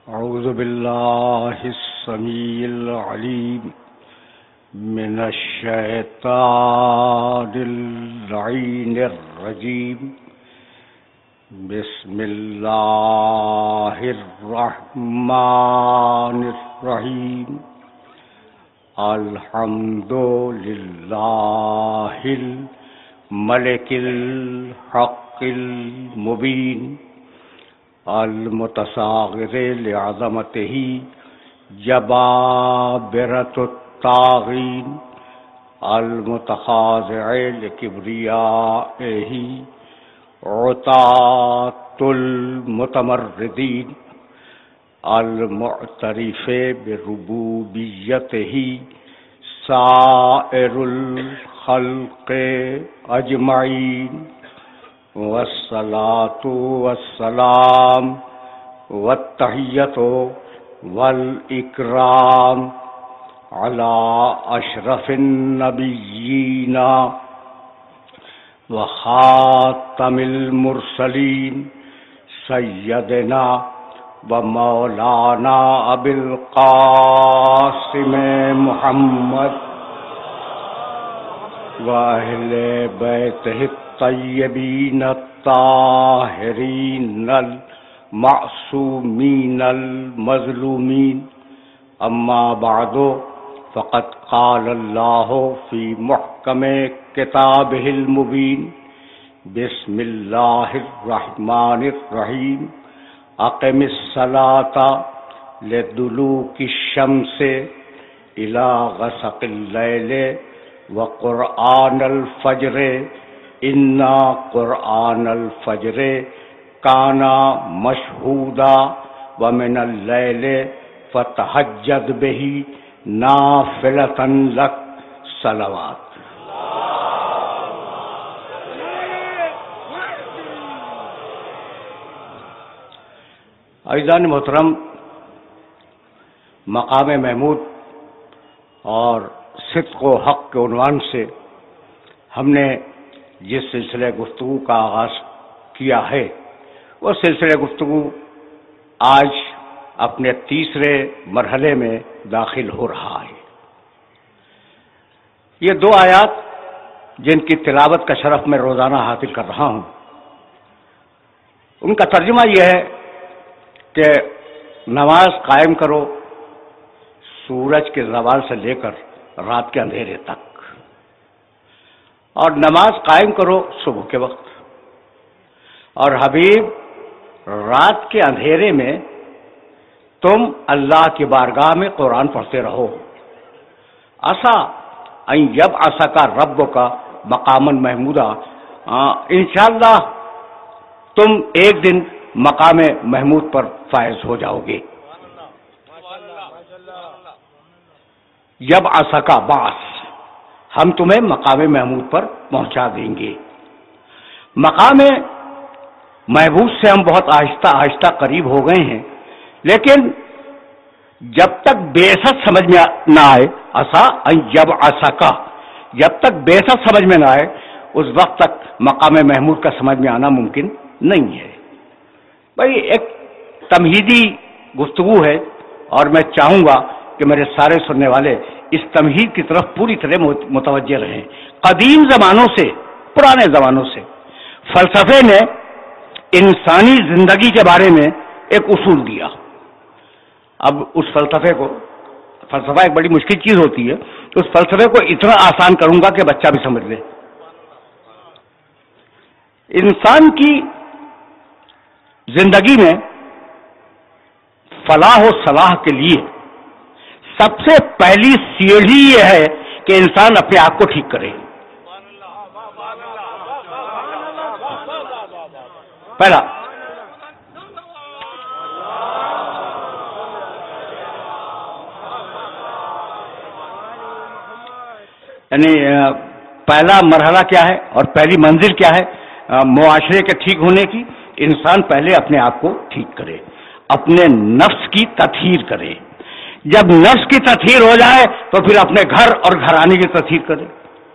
أعوذ بالله السميع العليم من الشيطان اللعين الرجيم. بسم الله الرحمن الرحيم. الحمد لله الملك الحق المبين المتصاغر لعظمته جبابرة الطاغين المتخاضع لكبريائه عتاة المتمردين المعترف بربوبيته سائر الخلق أجمعين. والصلاة والسلام والتحية والإكرام على أشرف النبيين وخاتم المرسلين سيدنا ومولانا أبي القاسم محمد وأهل بيته الطيبين الطاهرين المعصومين المظلومين. أما بعد فقد قال الله في محكم كتابه المبين. بسم الله الرحمن الرحيم. أقم الصلاة لدلوك الشمس إلى غسق الليل وقرآن الفجر إنا قرآن الفجر كان مشهودا ومن الليل فتهجد به نافلة لك صلوات. عزیزان محترم، مقام محمود اور صدق و حق کے عنوان سے ہم نے جس سلسلہ گفتگو کا آغاز کیا ہے وہ سلسلہ گفتگو آج اپنے تیسرے مرحلے میں داخل ہو رہا ہے. یہ دو آیات جن کی تلاوت کا شرف میں روزانہ حاصل کر رہا ہوں، ان کا ترجمہ یہ ہے کہ نماز قائم کرو سورج کے زوال سے لے کر رات کے اندھیرے تک، اور نماز قائم کرو صبح کے وقت، اور حبیب رات کے اندھیرے میں تم اللہ کی بارگاہ میں قرآن پڑھتے رہو. عسیٰ ان یبعثک ربک مقاما محمودا. انشاءاللہ تم ایک دن مقام محمود پر فائز ہو جاؤ گے. یبعثک بعث، ہم تمہیں مقام محمود پر پہنچا دیں گے. مقام محمود سے ہم بہت آہستہ آہستہ قریب ہو گئے ہیں، لیکن جب تک بعثت سمجھ میں نہ آئے، عسیٰ ان یبعثک، جب تک بعثت سمجھ میں نہ آئے اس وقت تک مقام محمود کا سمجھ میں آنا ممکن نہیں ہے. بھائی ایک تمہیدی گفتگو ہے اور میں چاہوں گا کہ میرے سارے سننے والے اس تمہید کی طرف پوری طرح متوجہ رہیں. قدیم زمانوں سے، پرانے زمانوں سے فلسفے نے انسانی زندگی کے بارے میں ایک اصول دیا. اب اس فلسفہ ایک بڑی مشکل چیز ہوتی ہے، اس فلسفے کو اتنا آسان کروں گا کہ بچہ بھی سمجھ لے. انسان کی زندگی میں فلاح و صلاح کے لیے سب سے پہلی سیڑھی یہ ہے کہ انسان اپنے آپ کو ٹھیک کرے. پہلا یعنی پہلا مرحلہ کیا ہے اور پہلی منزل کیا ہے معاشرے کے ٹھیک ہونے کی؟ انسان پہلے اپنے آپ کو ٹھیک کرے، اپنے نفس کی تطہیر کرے. جب نفس کی تطہیر ہو جائے تو پھر اپنے گھر اور گھرانے کی تطہیر کرے.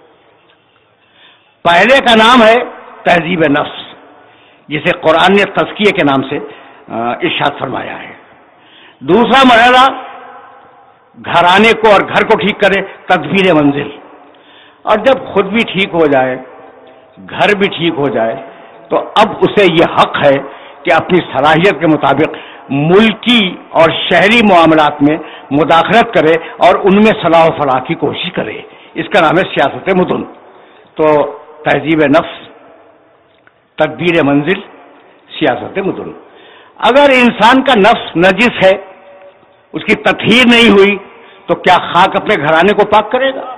پہلے کا نام ہے تہذیب نفس، جسے قرآن نے تزکیے کے نام سے ارشاد فرمایا ہے. دوسرا مرحلہ گھرانے کو اور گھر کو ٹھیک کرے، تدبیر منزل. اور جب خود بھی ٹھیک ہو جائے، گھر بھی ٹھیک ہو جائے، تو اب اسے یہ حق ہے کہ اپنی صلاحیت کے مطابق ملکی اور شہری معاملات میں مداخلت کرے اور ان میں صلاح و فلاح کی کوشش کرے. اس کا نام ہے سیاست مدن. تو تہذیب نفس، تدبیر منزل، سیاست مدن. اگر انسان کا نفس نجس ہے، اس کی تطہیر نہیں ہوئی، تو کیا خاک اپنے گھرانے کو پاک کرے گا؟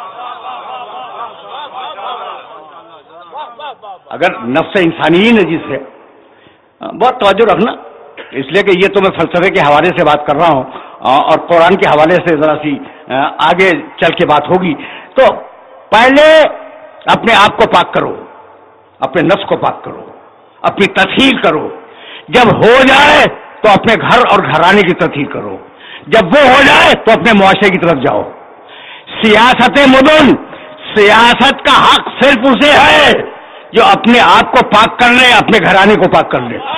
اگر نفس انسانی ہی نجس ہے. بہت توجہ رکھنا، اس لیے کہ یہ تو میں فلسفے کے حوالے سے بات کر رہا ہوں اور قرآن کے حوالے سے ذرا سی آگے چل کے بات ہوگی. تو پہلے اپنے آپ کو پاک کرو، اپنے نفس کو پاک کرو، اپنی تطہیر کرو. جب ہو جائے تو اپنے گھر اور گھرانے کی تطہیر کرو. جب وہ ہو جائے تو اپنے معاشرے کی طرف جاؤ. سیاست مدن، سیاست کا حق صرف اسے ہے جو اپنے آپ کو پاک کر لے، اپنے گھرانے کو پاک کر لے.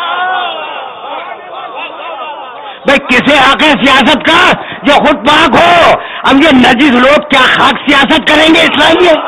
بھائی کسے حق ہے سیاست کا؟ جو خود پاک ہو. اب یہ نجس لوگ کیا خاک سیاست کریں گے اسلام میں؟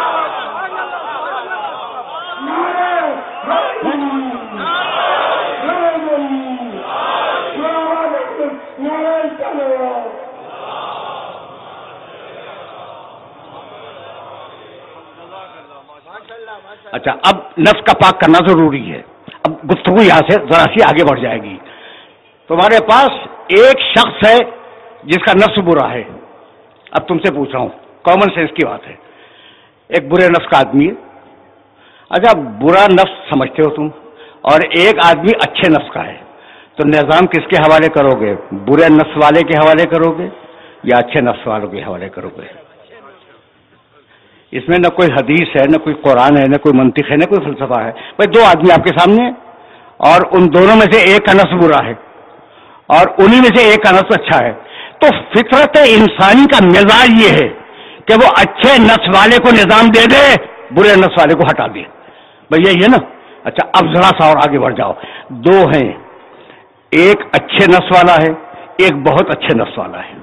اچھا، اب نفس کا پاک کرنا ضروری ہے. اب گفتگو یہاں سے ذرا سی آگے بڑھ جائے گی. تمہارے پاس ایک شخص ہے جس کا نفس برا ہے. اب تم سے پوچھ رہا ہوں، کامن سینس کی بات ہے. ایک برے نفس کا آدمی ہے. اچھا، برا نفس سمجھتے ہو تم، اور ایک آدمی اچھے نفس کا ہے. تو نظام کس کے حوالے کرو گے؟ برے نفس والے کے حوالے کرو گے یا اچھے نفس والوں کے حوالے کرو گے؟ اس میں نہ کوئی حدیث ہے، نہ کوئی قرآن ہے، نہ کوئی منطق ہے، نہ کوئی فلسفہ ہے. بھائی دو آدمی آپ کے سامنے ہیں اور ان دونوں میں سے ایک کا نفس برا ہے اور انہی میں سے ایک کا نفس اچھا ہے. تو فطرت انسانی کا مزاج یہ ہے کہ وہ اچھے نفس والے کو نظام دے دے، برے نفس والے کو ہٹا دے. بھائی یہی ہے نا. اچھا، اب ذرا سا اور آگے بڑھ جاؤ. دو ہیں، ایک اچھے نفس والا ہے، ایک بہت اچھے نفس والا ہے.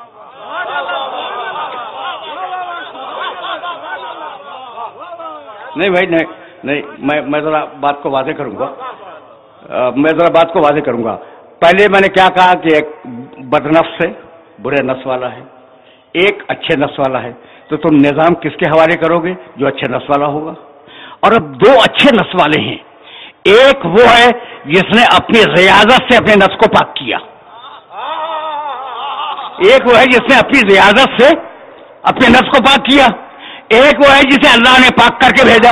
نہیں بھائی، نہیں، میں ذرا بات کو واضح کروں گا. پہلے میں نے کیا کہا کہ ایک بد نفس ہے، برے نفس والا ہے، ایک اچھے نفس والا ہے. تو تم نظام کس کے حوالے کرو گے؟ جو اچھے نفس والا ہوگا. اور اب دو اچھے نفس والے ہیں. ایک وہ ہے جس نے اپنی ریاضت سے اپنے نفس کو پاک کیا، ایک وہ ہے جس نے اپنی ریاضت سے اپنے نفس کو پاک کیا، ایک وہ ہے جسے اللہ نے پاک کر کے بھیجا.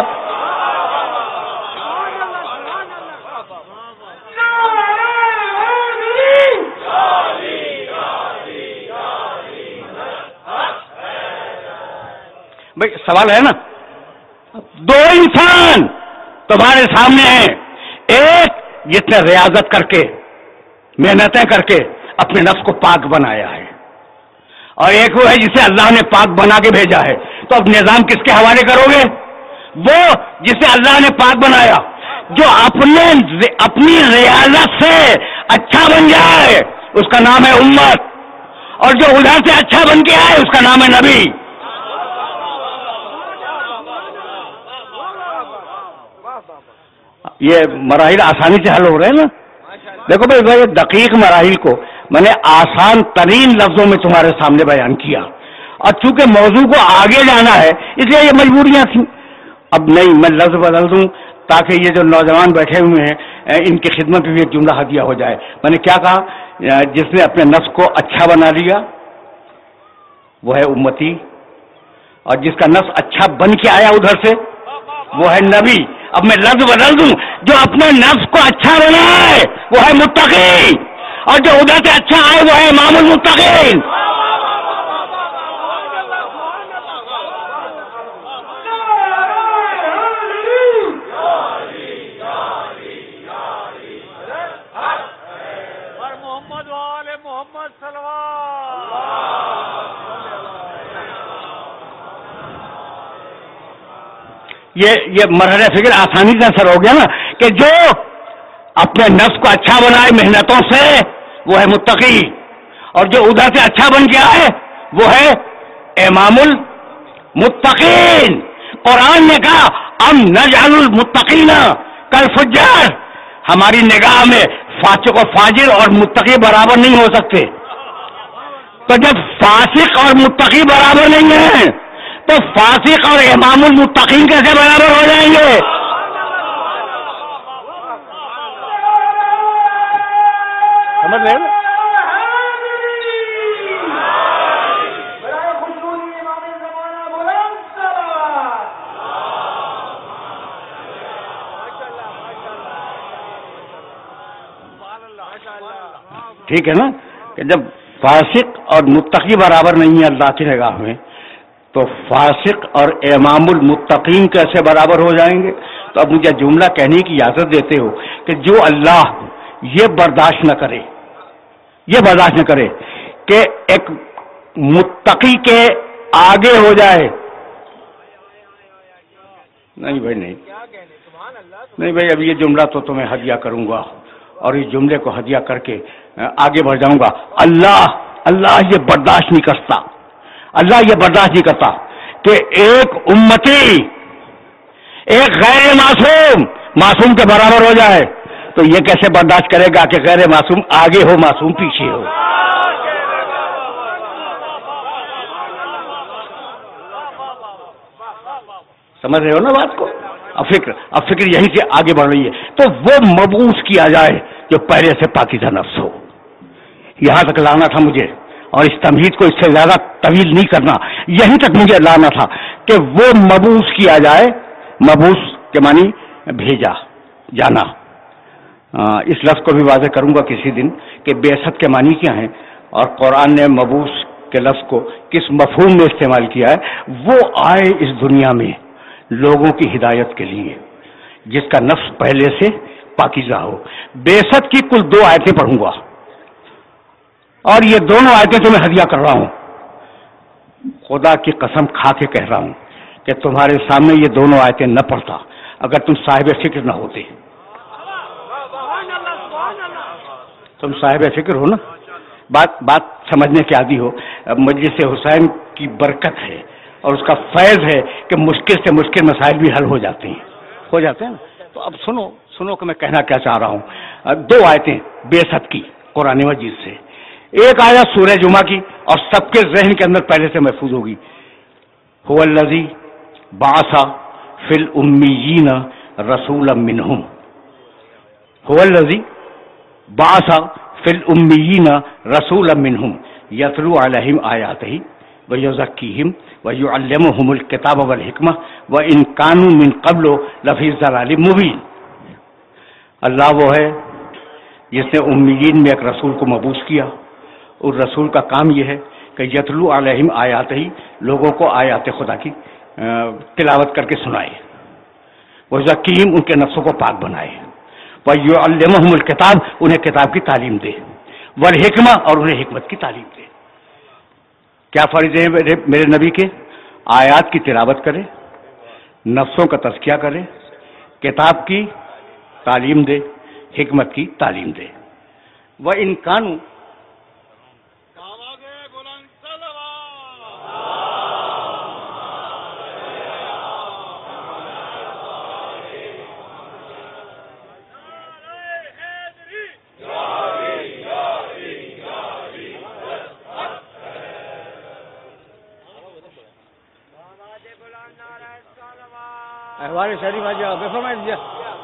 بھائی سوال ہے نا. دو انسان تمہارے سامنے ہیں، ایک جس نے ریاضت کر کے، محنتیں کر کے اپنے نفس کو پاک بنایا ہے، اور ایک وہ ہے جسے اللہ نے پاک بنا کے بھیجا ہے. تو اب نظام کس کے حوالے کرو گے؟ وہ جسے اللہ نے پاک بنایا، جو اپنی ریاضت سے اچھا بن جائے، اس کا نام ہے امت، اور جو ادھر سے اچھا بن کے آئے اس کا نام ہے نبی. یہ مراحل آسانی سے حل ہو رہے ہیں نا. دیکھو بھائی دقیق مراحل کو میں نے آسان ترین لفظوں میں تمہارے سامنے بیان کیا، اور چونکہ موضوع کو آگے جانا ہے اس لیے یہ مجبوریاں تھیں. اب نہیں، میں لفظ بدل دوں تاکہ یہ جو نوجوان بیٹھے ہوئے ہیں ان کی خدمت میں بھی ایک جملہ ہدیہ ہو جائے. میں نے کیا کہا؟ جس نے اپنے نفس کو اچھا بنا لیا وہ ہے امتی، اور جس کا نفس اچھا بن کے آیا ادھر سے وہ ہے نبی. اب میں لفظ بدل دوں، جو اپنے نفس کو اچھا بنائے وہ ہے متقی، اور جو ادھر سے اچھا آئے وہ ہے امام المتقین. یہ مرحلہ فکر آسانی سے اثر ہو گیا نا، کہ جو اپنے نفس کو اچھا بنائے محنتوں سے وہ ہے متقی، اور جو ادھر سے اچھا بن کے آئے وہ ہے امام المتقین۔ قرآن نے کہا ام نجعل المتقین کالفجار، ہماری نگاہ میں فاسق و فاجر اور متقی برابر نہیں ہو سکتے، تو جب فاسق اور متقی برابر نہیں ہیں تو فاسق اور امام المتقین کیسے برابر ہو جائیں گے؟ سمجھ رہے ہیں؟ ٹھیک ہے نا، کہ جب فاسق اور متقی برابر نہیں ہے اللہ کی نگاہ میں، تو فاسق اور امام المتقین کیسے برابر ہو جائیں گے؟ تو اب مجھے جملہ کہنے کی اجازت دیتے ہو کہ جو اللہ یہ برداشت نہ کرے، یہ برداشت نہ کرے کہ ایک متقی کے آگے ہو جائے، نہیں بھائی نہیں بھائی، اب یہ جملہ تو تمہیں ہدیہ کروں گا اور اس جملے کو ہدیہ کر کے آگے بڑھ جاؤں گا۔ اللہ یہ برداشت نہیں کرتا، اللہ یہ برداشت نہیں کرتا کہ ایک امتی ایک غیر معصوم کے برابر ہو جائے، تو یہ کیسے برداشت کرے گا کہ غیر معصوم آگے ہو معصوم پیچھے ہو؟ سمجھ رہے ہو نا بات کو؟ اب فکر یہیں سے آگے بڑھ رہی ہے، تو وہ مبعوث کیا جائے جو پہلے سے پاکیزہ نفس ہو۔ یہاں تک لانا تھا مجھے، اور اس تمہید کو اس سے زیادہ طویل نہیں کرنا، یہیں تک مجھے لانا تھا کہ وہ مبعوث کیا جائے۔ مبعوث کے معنی بھیجا جانا۔ اس لفظ کو بھی واضح کروں گا کسی دن کہ بعثت کے معنی کیا ہیں، اور قرآن نے مبعوث کے لفظ کو کس مفہوم میں استعمال کیا ہے۔ وہ آئے اس دنیا میں لوگوں کی ہدایت کے لیے جس کا نفس پہلے سے پاکیزہ ہو۔ بعثت کی کل 2 آیتیں پڑھوں گا، اور یہ دونوں آیتیں تو میں ہدیہ کر رہا ہوں، خدا کی قسم کھا کے کہہ رہا ہوں کہ تمہارے سامنے یہ دونوں آیتیں نہ پڑھتا اگر تم صاحب فکر نہ ہوتے۔ تم صاحب فکر ہو نا، بات سمجھنے کے عادی ہو۔ مجلس حسین کی برکت ہے اور اس کا فیض ہے کہ مشکل سے مشکل مسائل بھی حل ہو جاتے ہیں نا۔ تو اب سنو کہ میں کہنا کیا چاہ رہا ہوں۔ 2 آیتیں بعثت کی قرآن مجید سے، ایک آیت سورہ جمعہ کی، اور سب کے ذہن کے اندر پہلے سے محفوظ ہوگی۔ هو الذی بعث فی الامیین رسولا منہم، هو الذی بعث فی الامیین رسولا منہم یتلو علیہم آیاتہ ویزکیہم ویعلمہم الکتاب والحکمہ وان کانوا من قبل لفی ضلال مبین۔ اللہ وہ ہے جس نے امیین میں ایک رسول کو مبعوث کیا، اور رسول کا کام یہ ہے کہ یتلو علیہم آیات ہی، لوگوں کو آیات خدا کی تلاوت کر کے سنائے، وزکیہم، ان کے نفسوں کو پاک بنائے، ویعلمہم الکتاب، انہیں کتاب کی تعلیم دے، والحکمہ، اور انہیں حکمت کی تعلیم دے۔ کیا فرض ہے میرے نبی کے؟ آیات کی تلاوت کرے، نفسوں کا تزکیہ کرے، کتاب کی تعلیم دے، حکمت کی تعلیم دے۔ وَإِن كَانُوا، ہمارے شریف آج بے فرمائش دیا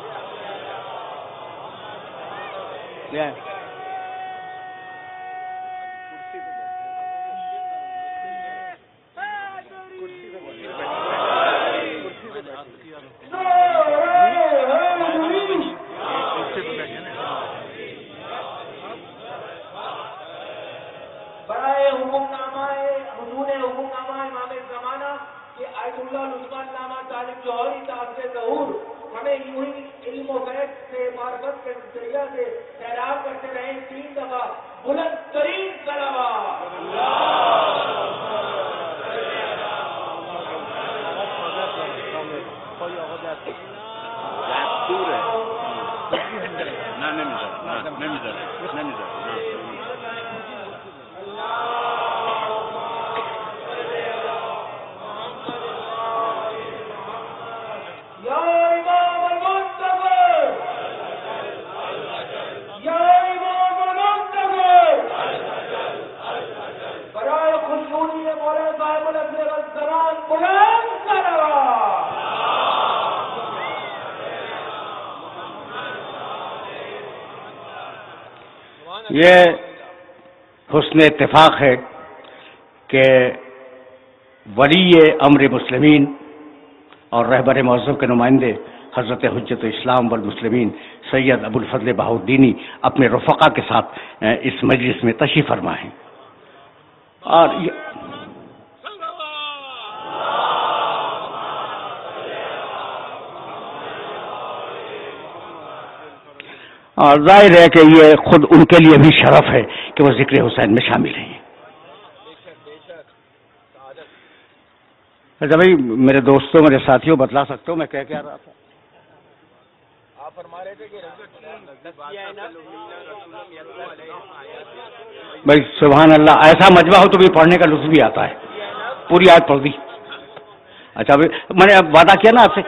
ہمیں یوں ہی علم و فیض سے معرفت کے ذریعہ سے سیراب کرتے رہیں 3 دفعہ بلند ترین صلوات۔ یہ حسن اتفاق ہے کہ ولی امر مسلمین اور رہبر معظم کے نمائندے حضرت حجت اسلام والمسلمین سید ابو الفضل بہاؤالدینی اپنے رفقا کے ساتھ اس مجلس میں تشریف فرما ہیں. اور ظاہر ہے کہ یہ خود ان کے لیے بھی شرف ہے کہ وہ ذکر حسین میں شامل ہیں. اچھا بھائی میرے دوستوں میرے ساتھیوں بتلا سکتے ہو میں کیا رہا تھا؟ آپ فرما رہے تھے کہ بھائی سبحان اللہ، ایسا مجمع ہو تو بھی پڑھنے کا لطف بھی آتا ہے. پوری آیت پڑھ دی. اچھا بھائی میں نے اب وعدہ کیا نا آپ سے،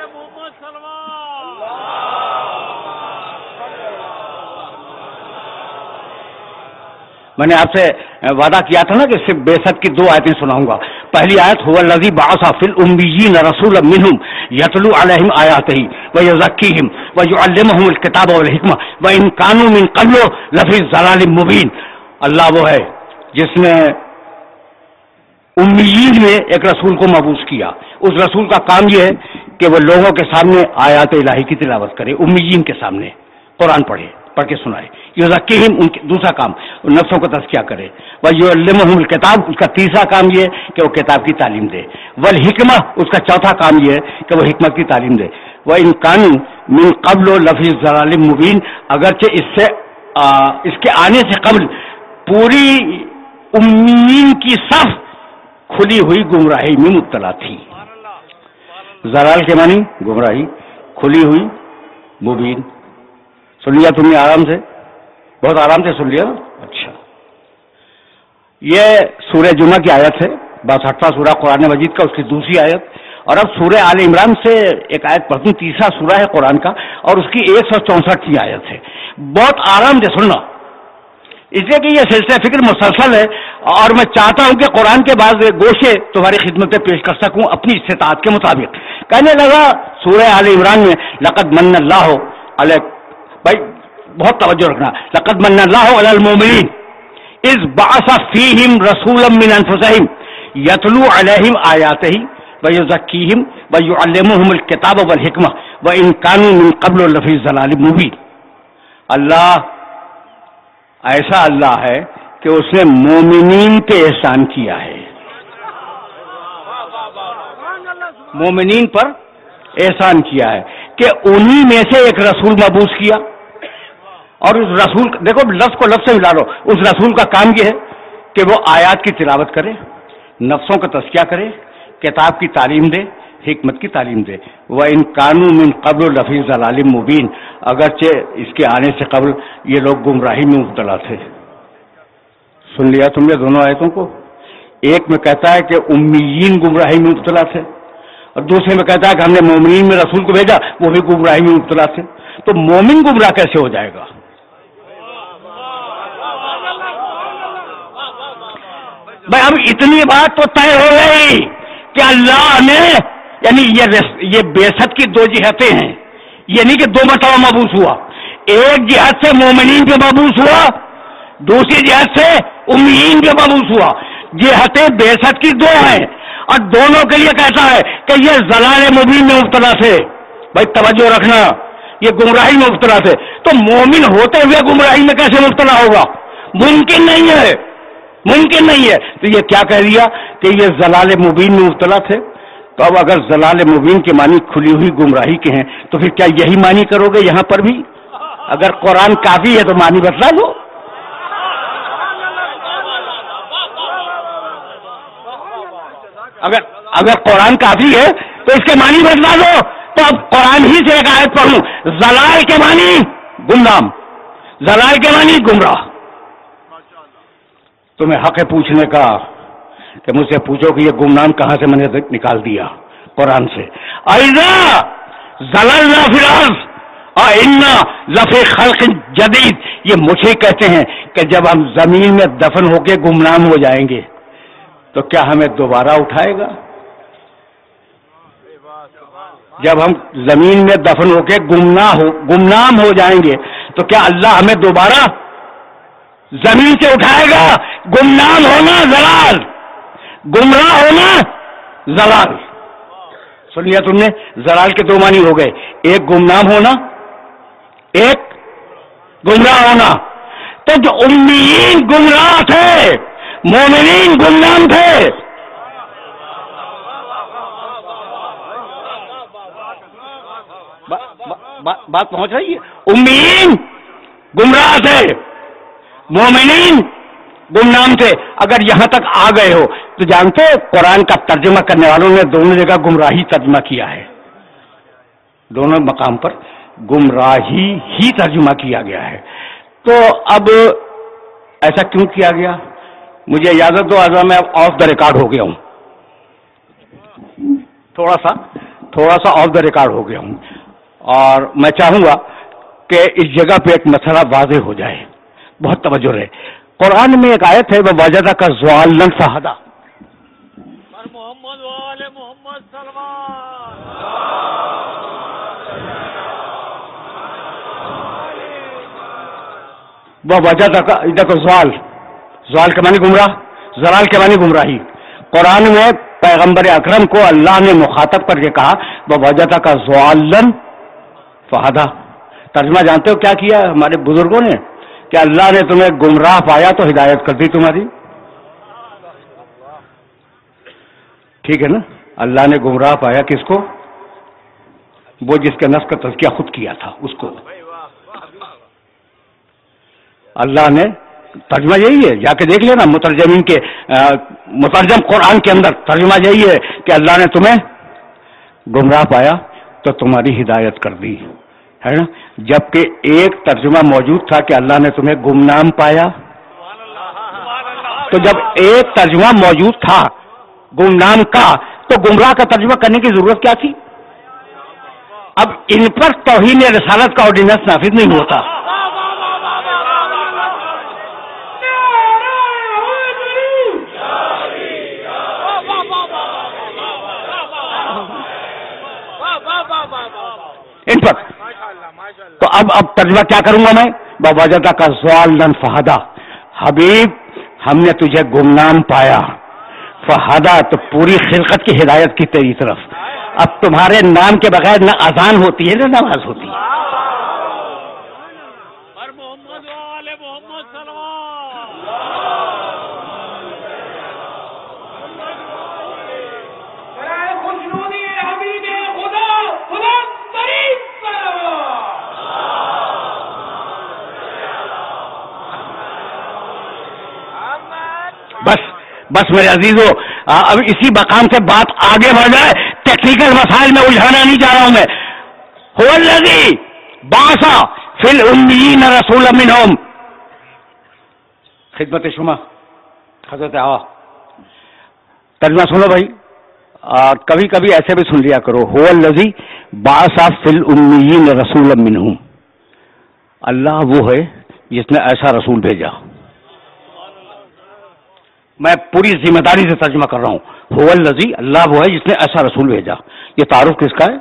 میں نے آپ سے وعدہ کیا تھا نا کہ صرف بعثت کی 2 آیتیں سناؤں گا. پہلی آیت هو الذی بعث فی الامیین رسولا منہم یتلو علیہم آیاتہ ویزکیہم ویعلمہم الکتاب والحکمہ وان کانوا من قبل لفی ضلال مبین. اللہ وہ ہے جس نے امیین میں ایک رسول کو مبعوث کیا. اس رسول کا کام یہ ہے کہ وہ لوگوں کے سامنے آیات الہی کی تلاوت کرے، امیین کے سامنے قرآن پڑھ کے سنائے. یزکیہم ان دوسرا کام نفسوں کو تزکیہ کرے. ویعلمہم الکتاب اس کا تیسرا کام یہ ہے کہ وہ کتاب کی تعلیم دے. والحکمہ اس کا چوتھا کام یہ ہے کہ وہ حکمت کی تعلیم دے. وان کانوا من قبل لفی ضلال مبین، اگرچہ اس کے آنے سے قبل پوری امیین کی صف کھلی ہوئی گمراہی میں مبتلا تھی. ضلال کے معنی گمراہی، کھلی ہوئی مبین. سن لیا تم نے آرام سے؟ بہت آرام سے سن لیا نا؟ اچھا، یہ سورہ جمعہ کی آیت ہے، 62واں سورہ قرآن مجید کا، اس کی دوسری آیت. اور اب سورہ آل عمران سے ایک آیت پڑھتی ہوں، تیسرا سورہ ہے قرآن کا اور اس کی 164 آیت ہے. بہت آرام سے سننا، اس لیے کہ یہ سلسلہ فکر مسلسل ہے اور میں چاہتا ہوں کہ قرآن کے بعض گوشے تمہاری خدمت میں پیش کر سکوں اپنی استطاعت کے مطابق. کہنے لگا سورہ آل عمران میں لقد من اللہ علیہ، بھائی بہت توجہ رکھنا، لقد من اللہ علی المؤمنین اذ بعث فیہم رسولا من انفسہم یتلو علیہم آیاتہ ویزکیہم ویعلمہم الکتاب والحکمہ وان کانوا من قبل لفی ضلال مبین. اللہ ایسا اللہ ہے کہ اس نے مومنین پہ احسان کیا ہے، مومنین پر احسان کیا ہے کہ انہی میں سے ایک رسول مبعوث کیا. اور اس رسول دیکھو لفظ کو لفظ سے ملا لو، اس رسول کا کام یہ ہے کہ وہ آیات کی تلاوت کرے، نفسوں کا تزکیہ کرے، کتاب کی تعلیم دے، حکمت کی تعلیم دے. وَإِن كَانُوا مِن قَبْلُ لَفِي ضَلَالٍ مُبِينٍ، اگرچہ اس کے آنے سے قبل یہ لوگ گمراہی میں مبتلا تھے. سن لیا تم نے دونوں آیتوں کو؟ ایک میں کہتا ہے کہ امیین گمراہی میں مبتلا تھے اور دوسرے میں کہتا ہے کہ ہم نے مومنین میں رسول کو بھیجا وہ بھی گمراہی میں مبتلا تھے. تو مومن گمراہ کیسے ہو جائے گا؟ بھائی اب اتنی بات تو طے ہو گئی کہ اللہ نے، یعنی یہ بعثت کی 2 جہتیں ہیں، یہ نہیں کہ 2 مرتبہ مبعوث ہوا. ایک جہت سے مومنین پہ مبعوث ہوا، دوسری جہت سے امیین پہ مبعوث ہوا. جہتیں بعثت کی 2 ہیں اور دونوں کے لیے کہتا ہے کہ یہ ضلال مبین میں مبتلا تھے. بھائی توجہ رکھنا، یہ گمراہی میں مبتلا تھے. تو مومن ہوتے ہوئے گمراہی میں کیسے مبتلا ہوگا؟ ممکن نہیں ہے، ممکن نہیں ہے. تو یہ کیا کہہ دیا کہ یہ ضلال مبین میں مبتلا تھے. تو اب اگر ضلال مبین کے معنی کھلی ہوئی گمراہی کے ہیں تو پھر کیا یہی معنی کرو گے یہاں پر بھی؟ اگر قرآن کافی ہے تو معنی بتلا دو. اگر قرآن کافی ہے تو اس کے معنی بتلا دو. تو اب قرآن ہی سے ایک آیت پڑھوں، ضلال کے معنی گمنام، ضلال کے معنی گمراہ. تمہیں حق ہے پوچھنے کا کہ مجھ سے پوچھو کہ یہ گمنام کہاں سے میں نے نکال دیا؟ قرآن سے. اِذَا زَلَلْنَا فِي الْأَرْضِ اِنَّا لَفِي خَلْقٍ جَدِيدٍ. یہ مجھے کہتے ہیں کہ جب ہم زمین میں دفن ہو کے گمنام ہو جائیں گے تو کیا ہمیں دوبارہ اٹھائے گا؟ جب ہم زمین میں دفن ہو کے گمنام ہو جائیں گے تو کیا اللہ ہمیں دوبارہ زمین سے اٹھائے گا؟ گمنام ہونا زلال، گمراہ ہونا زلال. سن لیا تم نے؟ زلال کے دو معنی ہو گئے، ایک گمنام ہونا، ایک گمراہ ہونا. تو جو امیین گمراہ تھے، مومنین گمنام تھے. بات پہنچ رہی ہے؟ امیین گمراہ تھے، مومنین گمنام تھے. اگر یہاں تک آ گئے ہو تو جانتے ہو قرآن کا ترجمہ کرنے والوں نے دونوں جگہ گمراہی ترجمہ کیا ہے. دونوں مقام پر گمراہی ہی ترجمہ کیا گیا ہے. تو اب ایسا کیوں کیا گیا؟ مجھے اجازت دو، آج میں آف دا ریکارڈ ہو گیا ہوں، تھوڑا سا آف دا ریکارڈ ہو گیا ہوں، اور میں چاہوں گا کہ اس جگہ پہ ایک مسئلہ واضح ہو جائے. بہت توجہ رہے. قرآن میں ایک آیت ہے وَوَجَدَكَ ضَالًّا فَهَدَىٰ. محمد وآل محمد سلمان. وَوَجَدَكَ، دیکھو زوال کے معنی گمراہ، زلال کے معنی گمراہی. قرآن میں پیغمبر اکرم کو اللہ نے مخاطب کر کے کہا وَوَجَدَكَ ضَالًّا فَهَدَىٰ. ترجمہ جانتے ہو کیا کیا ہمارے بزرگوں نے؟ کہ اللہ نے تمہیں گمراہ پایا تو ہدایت کر دی تمہاری. ٹھیک ہے نا؟ اللہ نے گمراہ پایا کس کو؟ وہ جس کے نفس کا تزکیہ خود کیا تھا اس کو. اللہ نے، ترجمہ یہی ہے، جا کے دیکھ لینا مترجمین کے مترجم قرآن کے اندر ترجمہ یہی ہے کہ اللہ نے تمہیں گمراہ پایا تو تمہاری ہدایت کر دی، ہے نا. جبکہ ایک ترجمہ موجود تھا کہ اللہ نے تمہیں گمنام پایا. تو جب ایک ترجمہ موجود تھا گمنام کا تو گمراہ کا ترجمہ کرنے کی ضرورت کیا تھی؟ اب ان پر توہین رسالت کا آرڈیننس نافذ نہیں ہوتا. ان پر تو اب ترجمہ کیا کروں گا میں؟ وَوَجَدَكَ ضَالًّا فَهَدَىٰ. حبیب ہم نے تجھے گمنام پایا، فَهَدَىٰ تو پوری خلقت کی ہدایت کی تیری طرف. اب تمہارے نام کے بغیر نہ اذان ہوتی ہے نہ نماز ہوتی ہے. محمد وآل محمد سلمان. بس میرے عزیزو، اب اسی مقام سے بات آگے بڑھ جائے. ٹیکنیکل مسائل میں الجھانا نہیں چاہ رہا ہوں میں. هو الذی بعث فی الامیین رسولا منہم. خدمت شما حضرت ترجمہ سنو بھائی، کبھی کبھی ایسے بھی سن لیا کرو. هو الذی بعث فی الامیین رسولا منہم. اللہ وہ ہے جس نے ایسا رسول بھیجا. میں پوری ذمہ داری سے ترجمہ کر رہا ہوں. هو الذی، اللہ وہ ہے جس نے ایسا رسول بھیجا. یہ تعارف کس کا ہے؟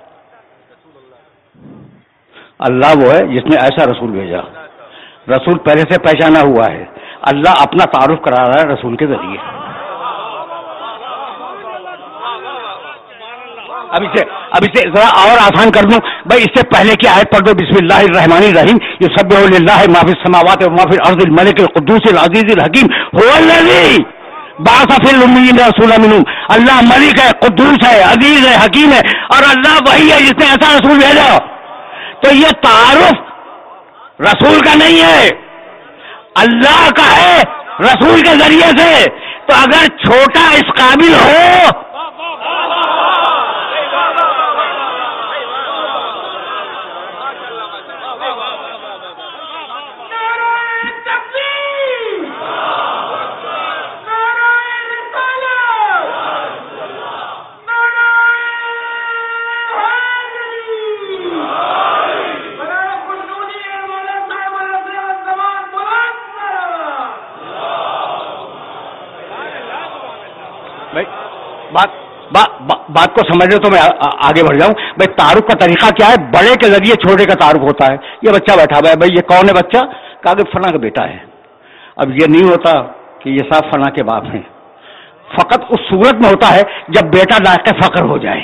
اللہ وہ ہے جس نے ایسا رسول بھیجا. رسول پہلے سے پہچانا ہوا ہے. اللہ اپنا تعارف کرا رہا ہے رسول کے ذریعے. اب اسے ذرا اور آسان کر دوں بھائی. اس سے پہلے کی آیت پڑھ دو، بسم اللہ الرحمن الرحیم. یسبح للہ ما فی السماوات و ما فی الارض الملک القدوس العزیز الحکیم. هو الذی بعث فی الامیین رسولا منہم. اللہ ملک ہے، قدوس ہے، عزیز ہے، حکیم ہے، اور اللہ وہی ہے جس نے ایسا رسول بھیجا. تو یہ تعارف رسول کا نہیں ہے، اللہ کا ہے رسول کے ذریعے سے. تو اگر چھوٹا اس قابل ہو बात को समझ लो तो मैं आगे बढ़ जाऊं। भाई तारुफ का तरीका क्या है? बड़े के जरिए छोटे का तारुफ होता है। ये बच्चा बैठा हुआ है, भाई ये कौन है बच्चा? कहा कि फला का बेटा है। अब ये नहीं होता कि ये साहब फला के बाप हैं, फकत उस सूरत में होता है जब बेटा लायक फख्र हो जाए,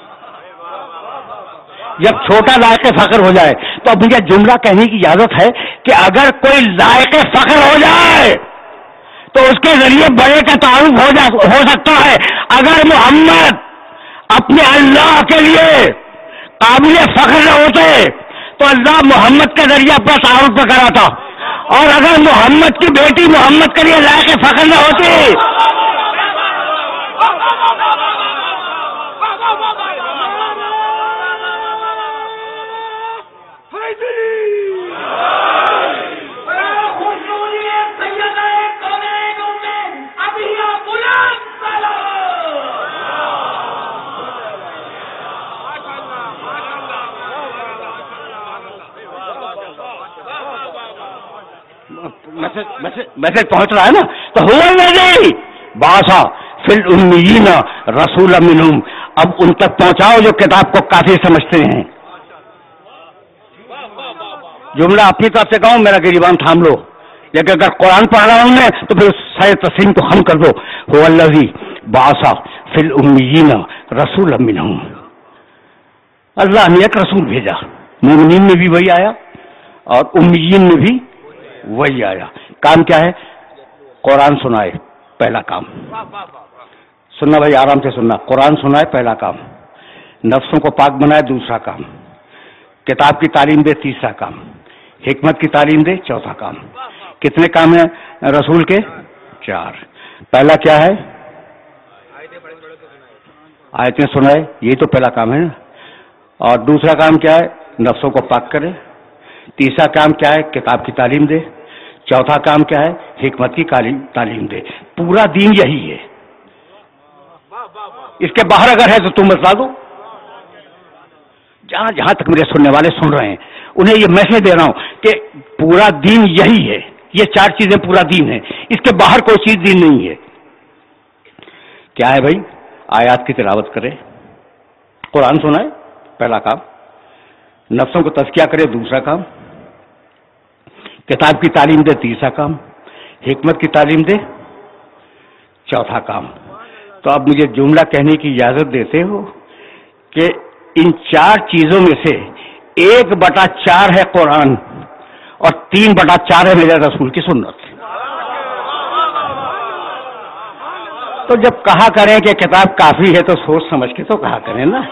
जब छोटा लायक फख्र हो जाए। तो अब मुझे जुमला कहने की इजाजत है कि अगर कोई लायक फख्र हो जाए तो उसके जरिए बड़े का तारुफ हो सकता है। अगर मोहम्मद अपने अल्लाह के लिए काबिल फख्र न होते तो अल्लाह मोहम्मद के जरिए अपना तारुफ न कराता, और अगर मोहम्मद की बेटी मोहम्मद के लिए लायक फख्र न होती मैसेज पहुंच रहा है ना? तो हुवल्लज़ी बासा फिल उम्मीयीन रसूलन मिनहुम। अब उन तक पहुंचाओ जो किताब को काफी समझते हैं। जुमला अपनी तरफ से कहूं, मेरा गिरीबान थाम लो, लेकिन अगर कुरान पढ़ रहा हूं मैं तो फिर सय तस्लीम को हम कर दो। हुवल्लज़ी बासा फिल उम्मीयीन रसूलन मिनहुम। अल्लाह ने एक रसूल भेजा, मोमिनीन में भी वही आया और उम्मीयीन में भी वही आया। काम क्या है? कुरान सुनाए, पहला काम। सुनना भाई, आराम से सुनना। कुरान सुनाए, पहला काम। नफ्सों को पाक बनाए, दूसरा काम। किताब की तालीम दे, तीसरा काम। हिकमत की तालीम दे, चौथा काम। कितने काम हैं रसूल के? 4। पहला क्या है? आयतें सुनाए, ये तो पहला काम है ना। और दूसरा काम क्या है? नफ्सों को पाक करे। तीसरा काम क्या है? किताब की तालीम दे। चौथा काम क्या है? हिकमत की तालीम दे। पूरा दीन यही है। इसके बाहर अगर है तो तुम बता दो। जहां तक मेरे सुनने वाले सुन रहे हैं उन्हें ये मैसेज दे रहा हूं कि पूरा दीन यही है। ये 4 चीजें पूरा दीन है, इसके बाहर कोई चीज दीन नहीं है। क्या है भाई? आयात की तिलावत करे, कुरान सुनाए, पहला काम। नफ्सों को तज़किया करे, दूसरा काम। किताब की तालीम दे, तीसरा काम। हिकमत की तालीम दे, चौथा काम। तो अब मुझे जुमला कहने की इजाजत देते हो कि इन 4 चीजों में से 1/4 है कुरान और 3/4 है मेरे रसूल की सुन्नत। तो जब कहा करें कि किताब काफी है तो सोच समझ के तो कहा करें ना।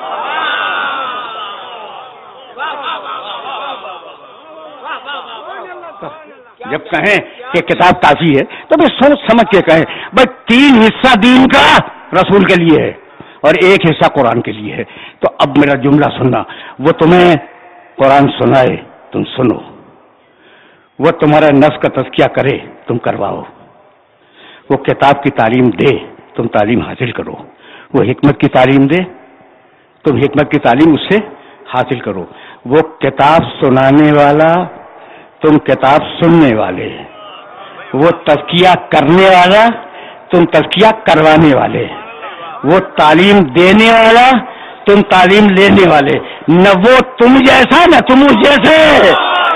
जब कहें कि किताब काफी है तो भी सोच समझ के कहें। भाई 3 हिस्सा दीन का रसूल के लिए है और 1 हिस्सा कुरान के लिए है। तो अब मेरा जुमला सुनना। वो तुम्हें कुरान सुनाए, तुम सुनो। वो तुम्हारा नफ्स का तज़किया करे, तुम करवाओ। वो किताब की तालीम दे, तुम तालीम हासिल करो। वो हिकमत की तालीम दे, तुम हिकमत की तालीम उससे हासिल करो। वो किताब सुनाने वाला, तुम किताब सुनने वाले। वो तज़किया करने वाला, तुम तज़किया करवाने वाले। वो तालीम देने वाला, तुम तालीम लेने वाले। न वो तुम जैसा न तुम उस जैसे।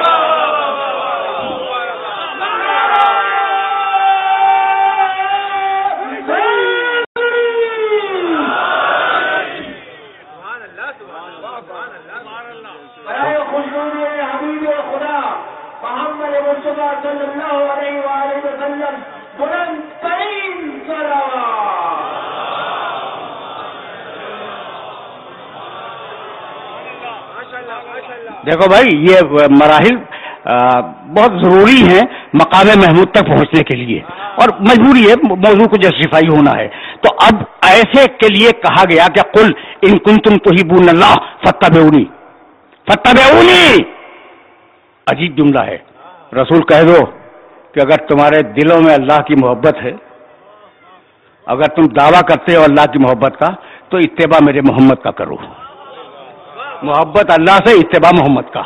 देखो भाई, ये मराहिल बहुत जरूरी हैं मकाम महमूद तक पहुंचने के लिए, और मजबूरी है, मौजू को जस्टिफाई होना है। तो अब ऐसे के लिए कहा गया कि कुल इन कुंतुम तुहिब्बूनल्लाह फत्तबिऊनी, फत्तबिऊनी। अजीब जुमला है। रसूल कह दो कि अगर तुम्हारे दिलों में अल्लाह की मोहब्बत है, अगर तुम दावा करते हो अल्लाह की मोहब्बत का, तो इत्तेबा मेरे मोहम्मद का करो। मोहब्बत अल्लाह से, इत्तेबा मोहम्मद का।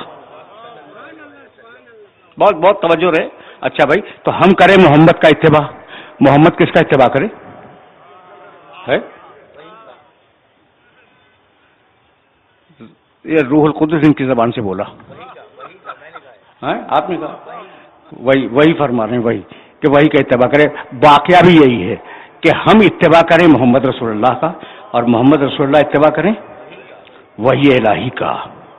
बहुत बहुत तवज्जो रहे। अच्छा भाई, तो हम करें मोहम्मद का इत्तेबा, मोहम्मद किसका इत्तेबा करे? है یہ روح القدس ان کی زبان سے بولا. آپ نے کہا وہی فرما رہے ہیں، وہی کہ وہی کا اتباع کرے. واقعہ بھی یہی ہے کہ ہم اتباع کریں محمد رسول اللہ کا، اور محمد رسول اللہ اتباع کریں وحی الہی کا،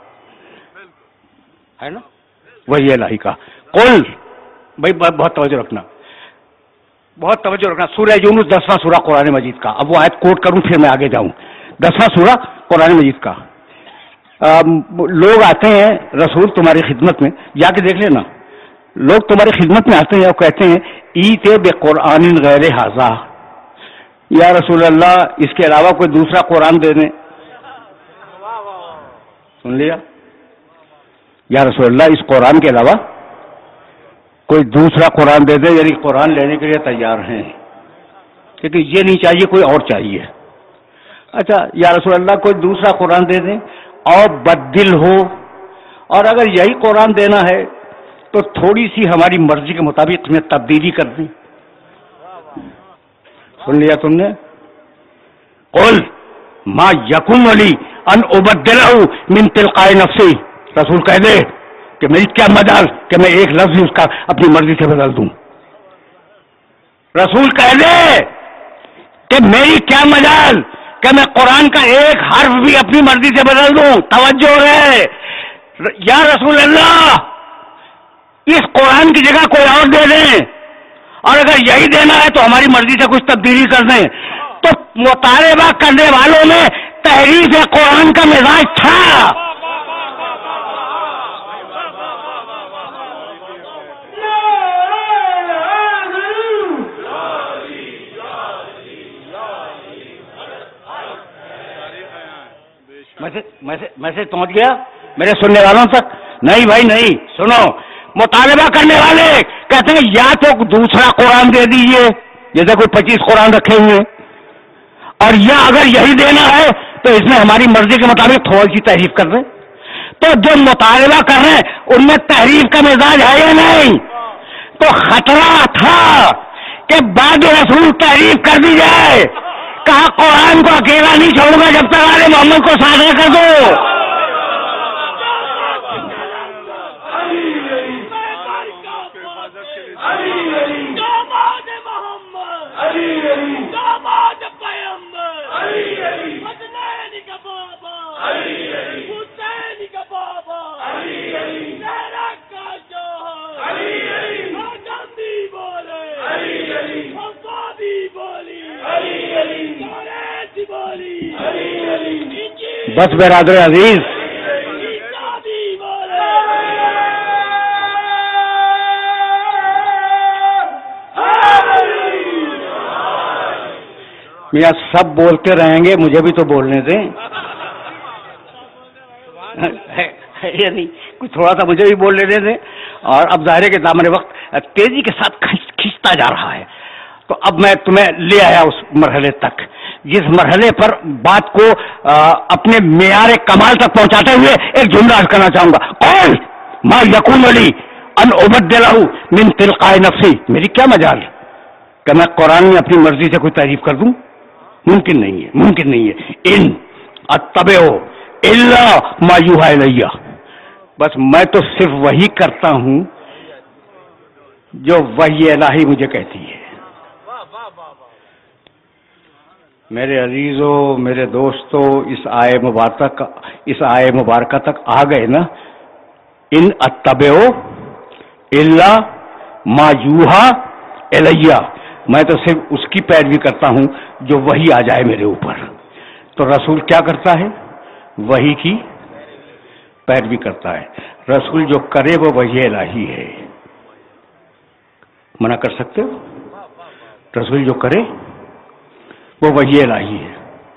ہے نا، وحی الہی کا. قل، بھائی بہت توجہ رکھنا، بہت توجہ رکھنا. سورہ یونس 10واں سورہ قرآن مجید کا. اب وہ آیت کوٹ کروں پھر میں آگے جاؤں. 10واں سورہ قرآن مجید کا. لوگ آتے ہیں رسول تمہاری خدمت میں، جا کے دیکھ لینا، لوگ تمہاری خدمت میں آتے ہیں اور کہتے ہیں ایتے بے قرآن غیر ھذا، یا رسول اللہ اس کے علاوہ کوئی دوسرا قرآن دے دیں. سن لیا؟ یا رسول اللہ اس قرآن کے علاوہ کوئی دوسرا قرآن دے دے، یعنی قرآن لینے کے لیے تیار ہیں، کیونکہ یہ نہیں چاہیے، کوئی اور چاہیے. اچھا یا رسول اللہ کوئی دوسرا قرآن دے دیں اور بدل ہو، اور اگر یہی قرآن دینا ہے تو تھوڑی سی ہماری مرضی کے مطابق میں تبدیلی کر دیں. سن لیا تم نے؟ قل ما یکن لی ان ابدلہ من تلقاء نفسی، رسول کہہ دے کہ میری کیا مجال کہ میں ایک لفظ اس کا اپنی مرضی سے بدل دوں. رسول کہہ دے کہ میری کیا مجال کہ میں قرآن کا ایک حرف بھی اپنی مرضی سے بدل دوں. توجہ ہے یا رسول اللہ اس قرآن کی جگہ کوئی اور دے دیں، اور اگر یہی دینا ہے تو ہماری مرضی سے کچھ تبدیلی کر دیں. تو مطالبہ کرنے والوں میں تحریف قرآن کا مزاج تھا. میسج پہنچ گیا میرے سننے والوں تک؟ نہیں بھائی نہیں. سنو، مطالبہ کرنے والے کہتے ہیں یا تو دوسرا قرآن دے دیجئے، جیسے کوئی 25 قرآن رکھے ہوئے، اور یا اگر یہی دینا ہے تو اس میں ہماری مرضی کے مطابق تھوڑی سی تحریف کر دیں. تو جو مطالبہ کر رہے ہیں ان میں تحریف کا مزاج ہے یا نہیں؟ تو خطرہ تھا کہ بعد رسول تحریف کر دی جائے. کہا قرآن کو اکیلا نہیں چھوڑوں گا جب تک آل محمد کو ساتھ نہ کر دو. بس برادر عزیز، میاں سب بولتے رہیں گے، مجھے بھی تو بولنے دیں. یعنی کچھ تھوڑا سا مجھے بھی بولنے دیں. اور اب ظاہر ہے کہ دامن وقت تیزی کے ساتھ کھینچتا جا رہا ہے. تو اب میں تمہیں لے آیا اس مرحلے تک جس مرحلے پر بات کو اپنے معیار کمال تک پہنچاتے ہوئے ایک جملہ عرض کرنا چاہوں گا. قل ما یکون لی ان ابدلہ من تلقاء نفسی، میری کیا مجال کہ میں قرآن میں اپنی مرضی سے کوئی تعریف کر دوں؟ ممکن نہیں ہے، ممکن نہیں ہے. ان اتبع الا ما یوحی الی، بس میں تو صرف وہی کرتا ہوں جو وحی الہی مجھے کہتی ہے. میرے عزیزو، میرے دوستو، اس آئے مبارکہ تک آ گئے نا. ان اتبع الا ما یوحی الی، میں تو صرف اس کی پیروی کرتا ہوں جو وہی آ جائے میرے اوپر. تو رسول کیا کرتا ہے؟ وہی کی پیروی کرتا ہے. رسول جو کرے وہ وحی الہی ہے. منع کر سکتے ہو؟ رسول جو کرے وہ وحی الہی ہے.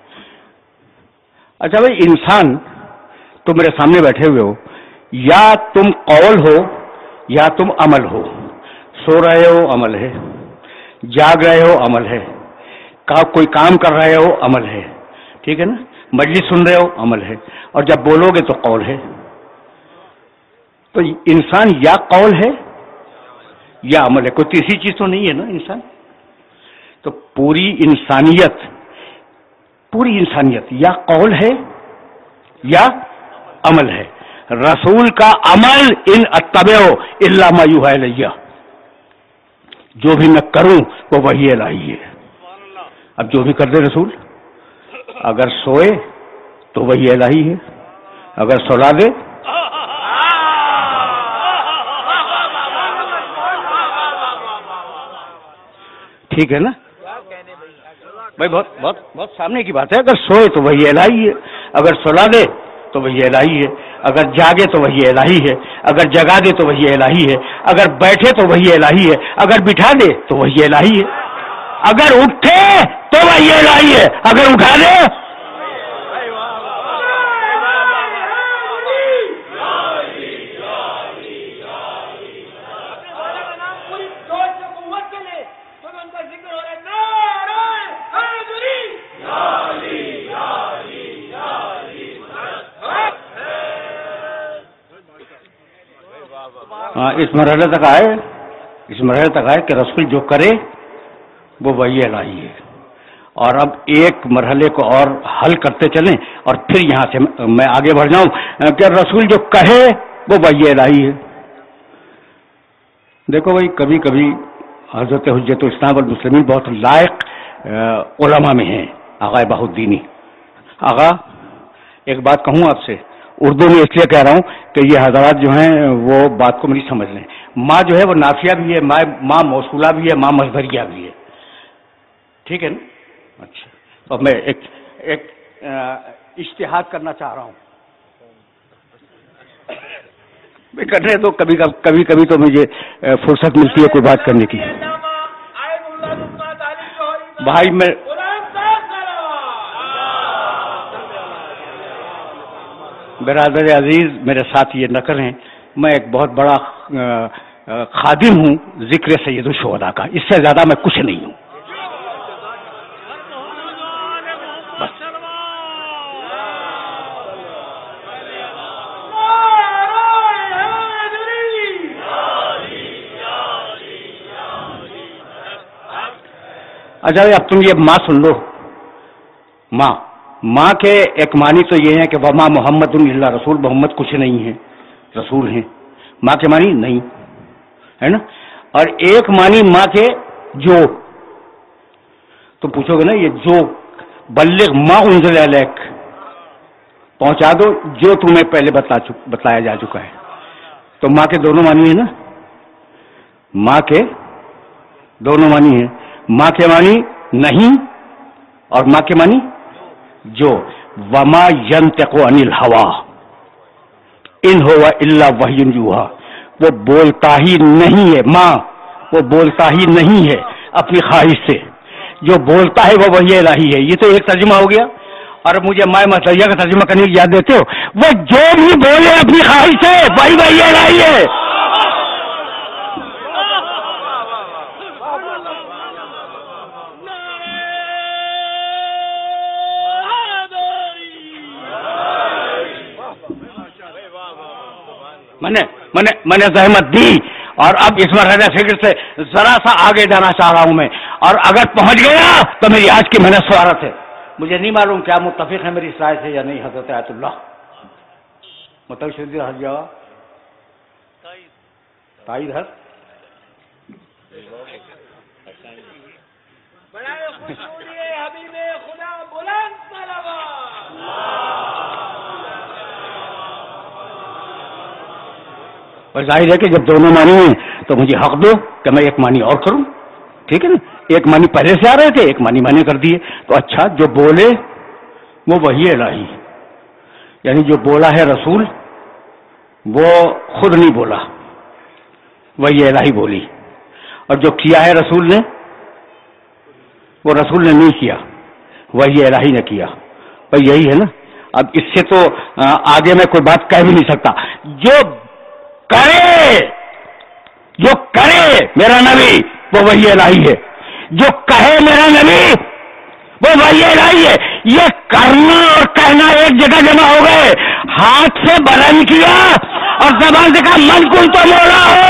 اچھا بھائی، انسان تم میرے سامنے بیٹھے ہوئے ہو، یا تم قول ہو یا تم عمل ہو. سو رہے ہو عمل ہے، جاگ رہے ہو عمل ہے، کوئی کام کر رہے ہو عمل ہے، ٹھیک ہے نا، مجلس سن رہے ہو عمل ہے، اور جب بولو گے تو قول ہے. تو انسان یا قول ہے یا عمل ہے، کوئی تیسری چیز تو نہیں ہے نا انسان. تو پوری انسانیت یا قول ہے یا عمل ہے. رسول کا عمل ان اتبعو الا ما یوحی الیہ، جو بھی میں کروں وہ وحی الہی ہے. اب جو بھی کر دے رسول، اگر سوئے تو وحی الہی ہے، اگر سلا دے ٹھیک ہے نا بھائی، بہت بہت بہت سامنے کی بات ہے. اگر سوئے تو وحی الہی ہے، اگر سلا دے تو وحی الہی ہے، اگر جاگے تو وحی الہی ہے، اگر جگا دے تو وحی الہی ہے، اگر بیٹھے تو وحی الہی ہے، اگر بٹھا دے تو وحی الہی ہے، اگر اٹھے تو وحی الہی ہے، اگر اٹھا دے اس مرحلے تک آئے کہ رسول جو کرے وہ وحی الہی ہے. اور اب ایک مرحلے کو اور حل کرتے چلیں اور پھر یہاں سے میں آگے بڑھ جاؤں کہ رسول جو کہے وہ وحی الہی ہے. دیکھو بھائی، کبھی کبھی حضرت حجت الاسلام والمسلمین بہت لائق علماء میں ہیں. آغا بہاؤالدینی، آغا ایک بات کہوں آپ سے، اردو میں اس لیے کہہ رہا ہوں کہ یہ حضرات جو ہیں وہ بات کو میری سمجھ لیں. ماں جو ہے وہ نافیہ بھی ہے، ماں موصولہ بھی ہے، ماں مصدریہ بھی ہے. ٹھیک ہے نا؟ اچھا، تو میں ایک اجتہاد کرنا چاہ رہا ہوں. کرنے تو کبھی تو مجھے فرصت ملتی ہے کوئی بات کرنے کی. بھائی میں برادر عزیز میرے ساتھ یہ نہ کریں، میں ایک بہت بڑا خادم ہوں ذکر سید الشہداء کا، اس سے زیادہ میں کچھ نہیں ہوں. اچھا اب تم یہ ماں سن لو. ماں کے ایک معنی تو یہ ہے کہ وما محمد الا رسول، محمد کچھ نہیں ہے، رسول ہیں. ماں کے معنی نہیں ہے نا. اور ایک معنی ماں کے جو، تم پوچھو گے نا یہ جو بلغ ما انزل الیک، پہنچا دو جو تمہیں پہلے بتلایا جا چکا ہے. تو ماں کے دونوں معنی ہیں نا، ماں کے دونوں معنی ہیں. ماں کے معنی نہیں اور ماں کے معنی جو. وما ینطق عن الہوی ان هو الا وحی یوحی، وہ بولتا ہی نہیں ہے. ماں وہ بولتا ہی نہیں ہے اپنی خواہش سے، جو بولتا ہے وہ وحی الہی ہے. یہ تو ایک ترجمہ ہو گیا. اور مجھے مائے مسیح کا ترجمہ کرنے کی یاد دیتے ہو، وہ جو بھی بولے اپنی خواہش سے وہی وحی الہی ہے. میں نے زحمت دی اور اب اس مرحلے فکر سے ذرا سا آگے جانا چاہ رہا ہوں میں، اور اگر پہنچ گیا تو میری آج کی محنت سوارت ہے. مجھے نہیں معلوم کیا متفق ہے میری اس رائے سے یا نہیں. حضرت آیت اللہ متفق شدید حج جواب تائید ہے. اور ظاہر ہے کہ جب دونوں معنی ہیں تو مجھے حق دو کہ میں ایک معنی اور کروں. ٹھیک ہے نا؟ ایک معنی پہلے سے آ رہے تھے، ایک معنی میں نے کر دیے. تو اچھا، جو بولے وہ وحی الہی، یعنی جو بولا ہے رسول وہ خود نہیں بولا، وحی الہی بولی. اور جو کیا ہے رسول نے وہ رسول نے نہیں کیا، وحی الہی نے کیا. بھائی یہی ہے نا. اب اس سے تو آگے میں کوئی بات کہہ بھی نہیں سکتا. جو کرے میرا نبی وہ وحی الہی ہے، جو کہے میرا نبی وہ وحی الہی ہے. یہ کرنا اور کہنا ایک جگہ جمع ہو گئے. ہاتھ سے بلند کیا اور زبان سے کہا من کن تو مولا ہو.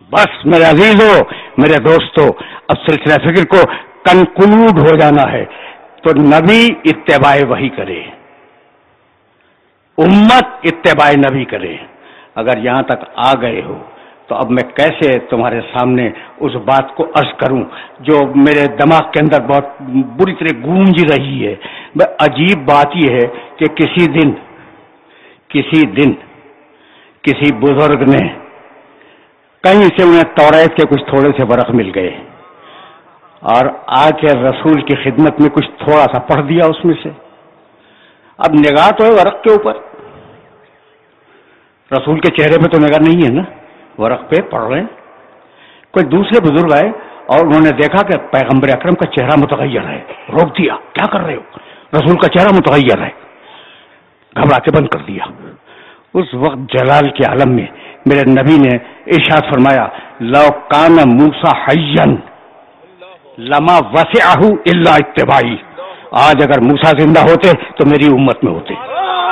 بس میرے عزیزوں، میرے دوستوں، اب سلسلہ فکر کو کنکلوڈ ہو جانا ہے، تو نبی اتباع وحی کرے، امت اتباع نبی کرے۔ اگر یہاں تک آ گئے ہو تو اب میں کیسے تمہارے سامنے اس بات کو عرض کروں جو میرے دماغ کے اندر بہت بری طرح گونج رہی ہے۔ عجیب بات یہ ہے کہ کسی دن کسی بزرگ نے کہیں سے انہیں توریت کے کچھ تھوڑے سے ورق مل گئے اور آ کے رسول کی خدمت میں کچھ تھوڑا سا پڑھ دیا اس میں سے۔ اب نگاہ تو ہے ورق کے اوپر، رسول کے چہرے پہ تو نگاہ نہیں ہے نا، ورق پہ پڑھ رہے ہیں۔ کوئی دوسرے بزرگ آئے اور انہوں نے دیکھا کہ پیغمبر اکرم کا چہرہ متغیر ہے، روک دیا، کیا کر رہے ہو؟ رسول کا چہرہ متغیر ہے، گھبرا کے بند کر دیا۔ اس وقت جلال کے عالم میں میرے نبی نے ارشاد فرمایا، لو کان موسیٰ حیا لما وسعہ الا اتباعی، آج اگر موسیٰ زندہ ہوتے تو میری امت میں ہوتے۔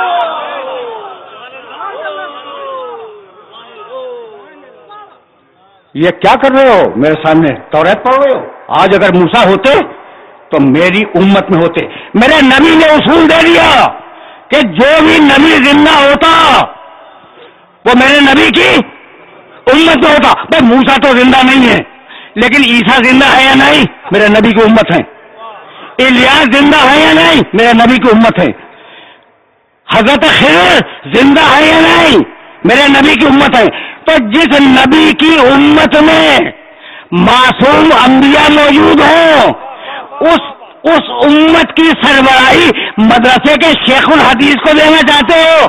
یہ کیا کر رہے ہو میرے سامنے؟ توریت پڑھ رہے ہو؟ آج اگر موسیٰ ہوتے تو میری امت میں ہوتے۔ میرے نبی نے اصول دے دیا کہ جو بھی نبی زندہ ہوتا وہ میرے نبی کی امت میں ہوتا۔ بھائی موسیٰ تو زندہ نہیں ہے لیکن عیسیٰ زندہ ہے یا نہیں؟ میرے نبی کی امت ہے۔ الیاس زندہ ہے یا نہیں؟ میرے نبی کی امت ہے۔ حضرت خضر زندہ ہے یا نہیں؟ میرے نبی کی امت ہے۔ تو جس نبی کی امت میں معصوم انبیاء موجود ہوں، اس امت کی سربراہی مدرسے کے شیخ الحدیث کو دینا چاہتے ہو؟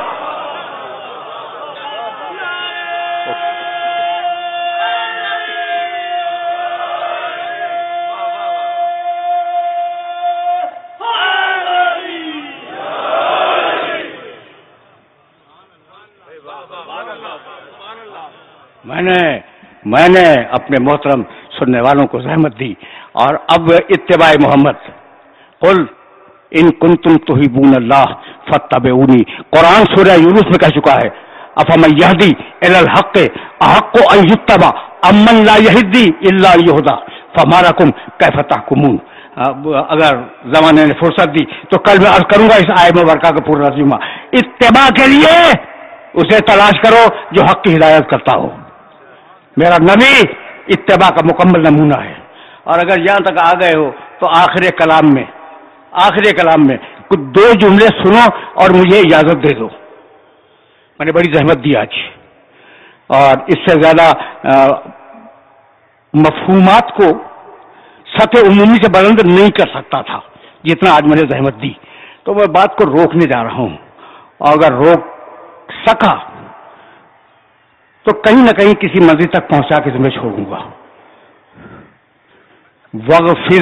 میں نے اپنے محترم سننے والوں کو زحمت دی، اور اب اتباع محمد، قل ان کنتم تحبون اللہ فاتبعونی، قرآن سورہ یونس میں کہہ چکا ہے، افمن یہدی الی الحق احق ان یتبع امن لا یہدی الا یہدی فما لکم کیف تحکمون۔ اگر زمانے نے فرصت دی تو کل میں عرض کروں گا اس آیت مبارکہ کا پورا ترجمہ۔ اتباع کے لیے اسے تلاش کرو جو حق کی ہدایت کرتا ہو۔ میرا نبی اتباع کا مکمل نمونہ ہے۔ اور اگر یہاں تک آ گئے ہو تو آخر کلام میں کچھ دو جملے سنو اور مجھے اجازت دے دو۔ میں نے بڑی زحمت دی آج، اور اس سے زیادہ مفہومات کو سطح عمومی سے بلند نہیں کر سکتا تھا جتنا آج میں نے زحمت دی، تو میں بات کو روکنے جا رہا ہوں، اور اگر روک سکا تو کہیں نہ کہیں کسی منزل تک پہنچا کے تمہیں چھوڑوں گا۔ وغفر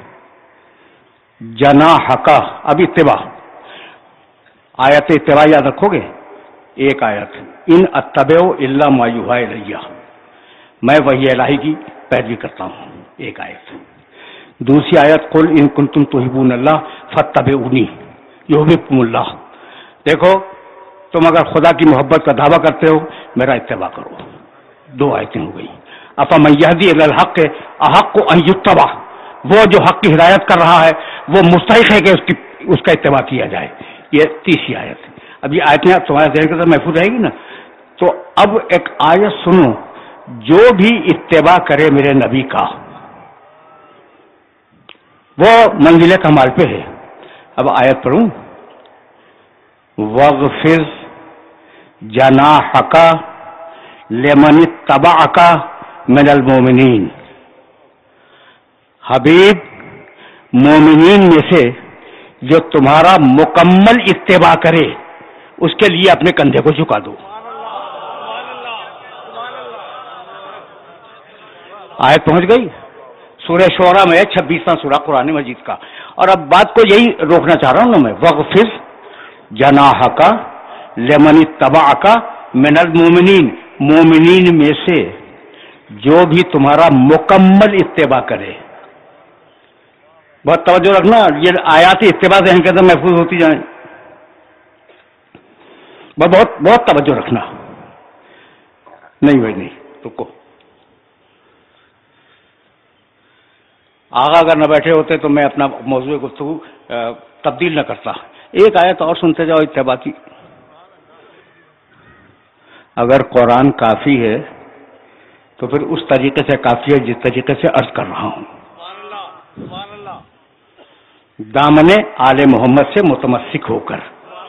جناحک، اب اتباع، آیت اتباع یاد رکھو گے، ایک آیت ان اتبع الا ما یوحی الی، میں وحی الہی کی پیروی کرتا ہوں، ایک آیت۔ دوسری آیت قل ان کنتم تحبون اللہ فاتبعونی یحببکم اللہ، دیکھو تم اگر خدا کی محبت کا دعویٰ کرتے ہو میرا اتباع کرو۔ دو آیتیں ہو گئی۔ افمن یہدی الی الحق احق ان یتبع، وہ جو حق کی ہدایت کر رہا ہے وہ مستحق ہے کہ اس کا اتباع کیا جائے، یہ تیسری آیت۔ اب یہ آیتیں تمہارے ذہن کے اندر محفوظ رہے گی نا؟ تو اب ایک آیت سنو، جو بھی اتباع کرے میرے نبی کا وہ منزل کمال پہ ہے۔ اب آیت پڑھوں، وَاغْفِرْ جَنَاحَكَ لِمَنِ اتَّبَعَكَ مِنَ الْمُؤْمِنِينَ، حبیب مومنین میں سے جو تمہارا مکمل اتباع کرے اس کے لیے اپنے کندھے کو جھکا دو۔ آیت پہنچ گئی، سورہ شعراء میں 26واں سورہ قرآن مجید کا۔ اور اب بات کو یہی روکنا چاہ رہا ہوں نا میں، وَاغْفِرْ جناحک لمن اتبعک من المؤمنین، مومنین میں سے جو بھی تمہارا مکمل اتباع کرے۔ بہت توجہ رکھنا، یہ آیات اتباع ذہن کے اندر محفوظ ہوتی جائیں، بہت بہت توجہ رکھنا۔ نہیں بھائی نہیں، رکو، آغا اگر نہ بیٹھے ہوتے تو میں اپنا موضوع گفتگو تبدیل نہ کرتا. ایک آیت اور سنتے جاؤ اتباعی. اگر قرآن کافی ہے تو پھر اس طریقے سے کافی ہے جس طریقے سے عرض کر رہا ہوں. دامن آل محمد سے متمسک ہو کر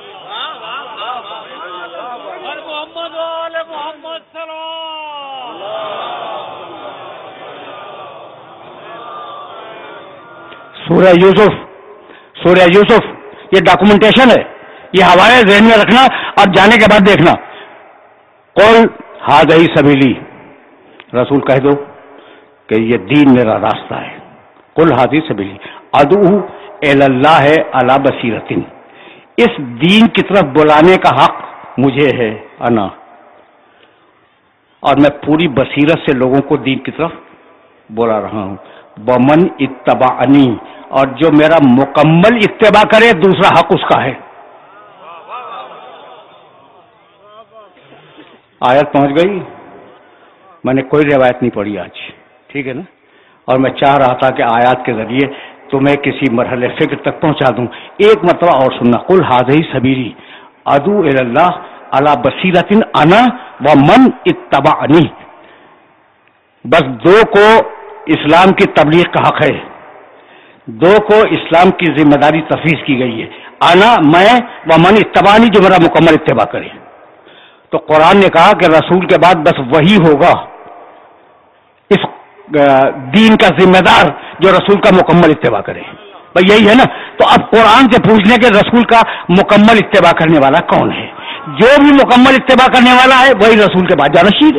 سورہ یوسف یہ ڈاکومنٹیشن ہے، یہ حوالے ذہن میں رکھنا اور جانے کے بعد دیکھنا. قل ھذہ سبیلی، رسول کہہ دو کہ یہ دین میرا راستہ ہے. قل ھذہ سبیلی ادعو الی اللہ علی بصیرۃ، اس دین کی طرف بلانے کا حق مجھے ہے انا، اور میں پوری بصیرت سے لوگوں کو دین کی طرف بلا رہا ہوں. ومن اتبعنی، اور جو میرا مکمل اتباع کرے دوسرا حق اس کا ہے. آیت پہنچ گئی. میں نے کوئی روایت نہیں پڑھی آج، ٹھیک ہے نا، اور میں چاہ رہا تھا کہ آیات کے ذریعے تمہیں کسی مرحلے فکر تک پہنچا دوں. ایک مرتبہ اور سننا، قل ھذہ سبیلی ادعو الی اللہ علی بصیرۃ انا ومن اتبعنی. بس دو کو اسلام کی تبلیغ کا حق ہے، دو کو اسلام کی ذمہ داری تفویض کی گئی ہے، انا میں، ومن اتبعنی جو میرا مکمل اتباع کرے. تو قرآن نے کہا کہ رسول کے بعد بس وہی ہوگا اس دین کا ذمہ دار جو رسول کا مکمل اتباع کرے. بھائی یہی ہے نا. تو اب قرآن سے پوچھ لیں کہ رسول کا مکمل اتباع کرنے والا کون ہے؟ جو بھی مکمل اتباع کرنے والا ہے وہی رسول کے بعد جانشین.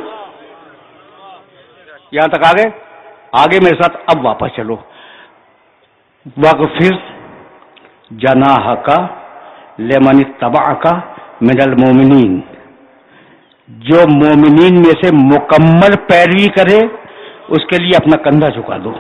یہاں تک آگے میرے ساتھ اب واپس چلو. وَاغْفِرْ جَنَاحَكَ لِمَنِ اتَّبَعَكَ مِنَ الْمُؤْمِنِينَ، جو مومنین میں سے مکمل پیروی کرے اس کے لیے اپنا کندھا جھکا دو.